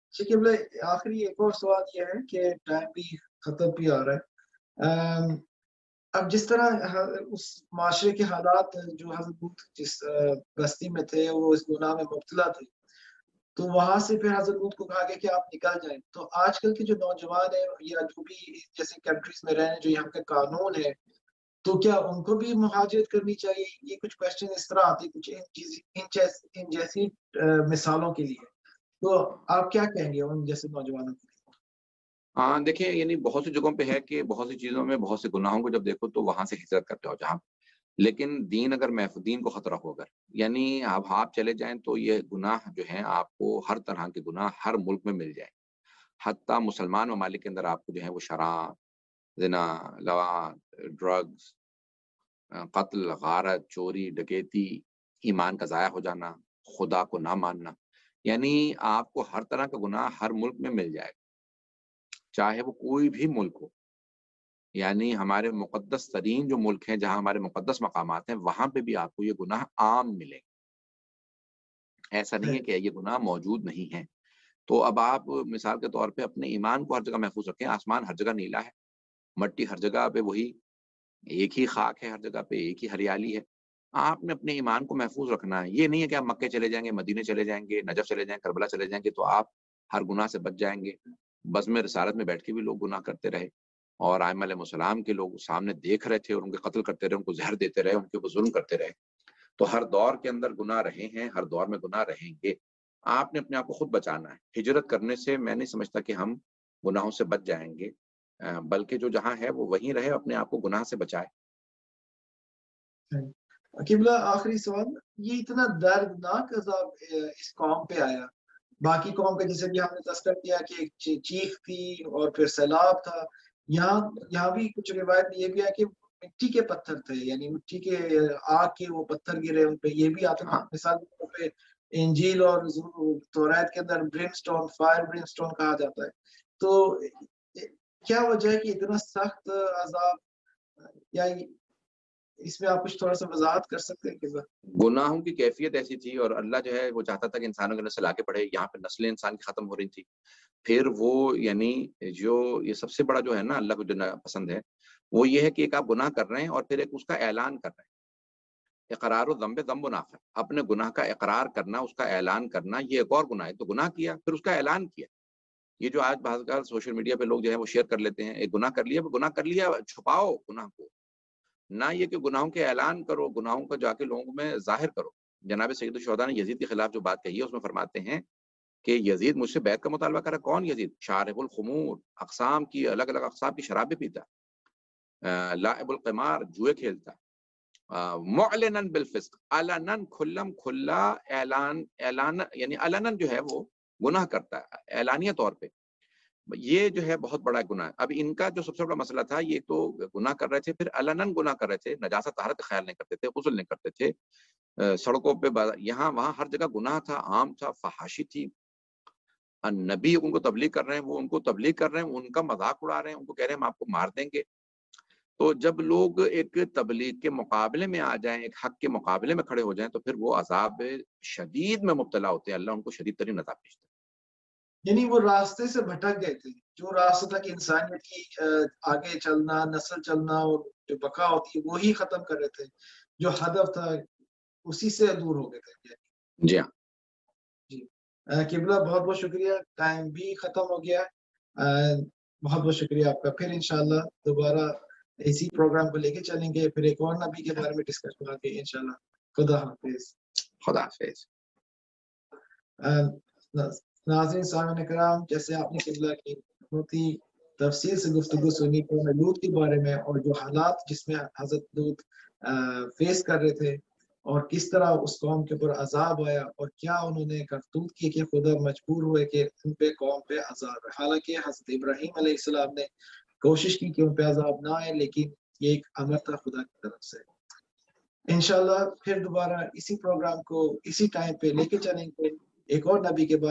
شکیب بھائی آخری ایک اور سوال یہ ہے کہ ٹائم بھی ختم بھی آ رہا ہے. اب جس طرح اس معاشرے کے حالات جو حضرت لوط جس بستی میں تھے وہ اس گناہ میں مبتلا تھے، تو وہاں سے پھر حضرت لوط کو کہا گیا کہ آپ نکل جائیں. تو آج کل کے جو نوجوان ہیں یا جو بھی جیسے کنٹریز میں رہنے جو یہاں کا قانون ہے، تو کیا ان کو بھی مہاجرت کرنی چاہیے؟ یہ کچھ کوشچن اس طرح آتے کچھ ان جیسی مثالوں کے لیے. تو آپ کیا کہیں گے ان جیسے نوجوانوں کے لیے؟ ہاں دیکھیں، یعنی بہت سی جگہوں پہ ہے کہ بہت سی چیزوں میں بہت سے گناہوں کو جب دیکھو تو وہاں سے ہجرت کرتے ہو جہاں، لیکن دین اگر محفوظ، دین کو خطرہ ہو اگر، یعنی اب آپ چلے جائیں تو یہ گناہ جو ہیں آپ کو ہر طرح کے گناہ ہر ملک میں مل جائیں. حتیٰ مسلمان ممالک کے اندر آپ کو جو ہے وہ شراب، زنا، لواط، ڈرگز، قتل، غارت، چوری، ڈکیتی، ایمان کا ضائع ہو جانا، خدا کو نہ ماننا، یعنی آپ کو ہر طرح کا گناہ ہر ملک میں مل جائے گا، چاہے وہ کوئی بھی ملک ہو. یعنی ہمارے مقدس ترین جو ملک ہیں جہاں ہمارے مقدس مقامات ہیں وہاں پہ بھی آپ کو یہ گناہ عام ملے گا. ایسا نہیں ہے کہ یہ گناہ موجود نہیں ہے. تو اب آپ مثال کے طور پہ اپنے ایمان کو ہر جگہ محفوظ رکھیں. آسمان ہر جگہ نیلا ہے، مٹی ہر جگہ پہ وہی ایک ہی خاک ہے، ہر جگہ پہ ایک ہی ہریالی ہے. آپ نے اپنے ایمان کو محفوظ رکھنا ہے. یہ نہیں ہے کہ آپ مکے چلے جائیں گے، مدینے چلے جائیں گے، نجف چلے جائیں گے، کربلا چلے جائیں گے تو آپ ہر گناہ سے بچ جائیں گے. بس میں رسالت میں بیٹھ کے بھی لوگ گناہ کرتے رہے، اور ائمہ علیہ السلام کے لوگ سامنے دیکھ رہے تھے اور ان کے قتل کرتے رہے، ان کو زہر دیتے رہے، ان کے اوپر ظلم کرتے رہے. تو ہر دور کے اندر گناہ رہے ہیں، ہر دور میں گناہ رہیں گے. آپ نے اپنے آپ کو خود بچانا ہے. ہجرت کرنے سے میں نہیں سمجھتا کہ ہم گناہوں سے بچ جائیں گے، بلکہ جو جہاں ہے وہ وہیں رہے، اپنے آپ کو گناہ سے بچائے. قبلہ آخری سوال، یہ اتنا دردناک عذاب اس قوم پہ آیا، باقی قوم کا جیسے بھی ہم نے تذکر کیا کہ ایک چیخ تھی اور پھر سیلاب تھا، یہاں یہاں بھی کچھ روایت میں یہ بھی ہے کہ مٹی کے پتھر تھے، یعنی مٹی کے آگ کے وہ پتھر گرے ان پہ. یہ بھی آتا ہے مثال کے طور پہ انجیل اور توریت کے اندر brimstone, fire brimstone کہا جاتا ہے. تو کیا وجہ ہے کہ اتنا سخت عذاب، یا اس میں آپ کچھ تھوڑا سا وضاحت کر سکتے ہیں؟ کہ گناہوں کی کیفیت ایسی تھی اور اللہ جو ہے وہ چاہتا تھا کہ انسانوں کی نسل آگے بڑھے. یہاں پہ نسلیں انسان کی ختم ہو رہی تھی. پھر وہ یعنی جو یہ سب سے بڑا جو ہے نا اللہ کو جو پسند ہے وہ یہ ہے کہ ایک آپ گناہ کر رہے ہیں اور پھر ایک اس کا اعلان کر رہے ہیں. اقرار و ذنب ذنب نافع، اپنے گناہ کا اقرار کرنا، اس کا اعلان کرنا، یہ ایک اور گناہ ہے. تو گناہ کیا پھر اس کا اعلان کیا. یہ جو آج بعض اوقات سوشل میڈیا پہ لوگ جو ہے وہ شیئر کر لیتے ہیں، ایک گناہ کر لیا، گناہ کر لیا، چھپاؤ گناہ کو، نہ یہ کہ گناہوں کے اعلان کرو، گناہوں کا جا کے لوگوں میں ظاہر کرو. جناب سید الشہداء نے یزید کے خلاف جو بات کہی ہے اس میں فرماتے ہیں کہ یزید مجھ سے بیعت کا مطالبہ کرا. کون یزید؟ شارب الخمور، اقسام کی الگ الگ اقسام کی شرابیں پیتا، لاعب القمار، جوئے کھیلتا، معلنن بالفسق، علنن کھلم کھلا اعلان، اعلان یعنی علنن جو ہے وہ گناہ کرتا ہے اعلانیہ طور پہ. یہ جو ہے بہت بڑا گناہ ہے. اب ان کا جو سب سے بڑا مسئلہ تھا، یہ تو گناہ کر رہے تھے، پھر علنن گناہ کر رہے تھے، نجاست طہارت کا خیال نہیں کرتے تھے، غسل نہیں کرتے تھے، سڑکوں پہ یہاں وہاں ہر جگہ گناہ تھا، عام تھا، فحاشی تھی. نبی ان کو تبلیغ کر رہے ہیں، وہ ان کو تبلیغ کر رہے ہیں، ان کا مذاق اڑا رہے ہیں، ان کو کہہ رہے ہیں ہم آپ کو مار دیں گے. تو جب لوگ ایک تبلیغ کے مقابلے میں آ جائیں، ایک حق کے مقابلے میں کھڑے ہو جائیں، تو پھر وہ عذاب شدید میں مبتلا ہوتے ہیں. اللہ ان کو شدید ترین عذاب بھیجتا ہے. یعنی وہ راستے سے بھٹک گئے تھے، جو راستہ تھا کہ انسانیت کی آگے چلنا، نسل چلنا اور جو بقا ہوتی ہے وہی ختم کر رہے تھے، جو ہدف تھا اسی سے دور ہو گئے تھے. جی ہاں جی قبلہ بہت بہت شکریہ، ٹائم بھی ختم ہو گیا. بہت بہت شکریہ آپ کا. پھر انشاءاللہ دوبارہ اسی پروگرام کو لے کے چلیں گے، پھر ایک اور نبی کے بارے میں ڈسکس کریں گے انشاءاللہ. خدا حافظ. خدا حافظ. ناظرین سامعین کرام، جیسے آپ نے قبلہ کی بہت ہی تفصیل سے گفتگو سنی قوم لوط کے بارے میں، اور جو حالات جس میں حضرت لوط فیس کر رہے تھے، اور کس طرح اس قوم کے اوپر عذاب آیا، اور کیا انہوں نے کرتوت کی کہ خدا مجبور ہوئے کہ ان پہ قوم پہ عذاب ہے. حالانکہ حضرت ابراہیم علیہ السلام نے کوشش کی کہ ان پہ عذاب نہ آئے، لیکن یہ ایک امر تھا خدا کی طرف سے. انشاءاللہ پھر دوبارہ اسی پروگرام کو اسی ٹائم پہ لے کے چلیں گے ایک اور نبی کے بعد.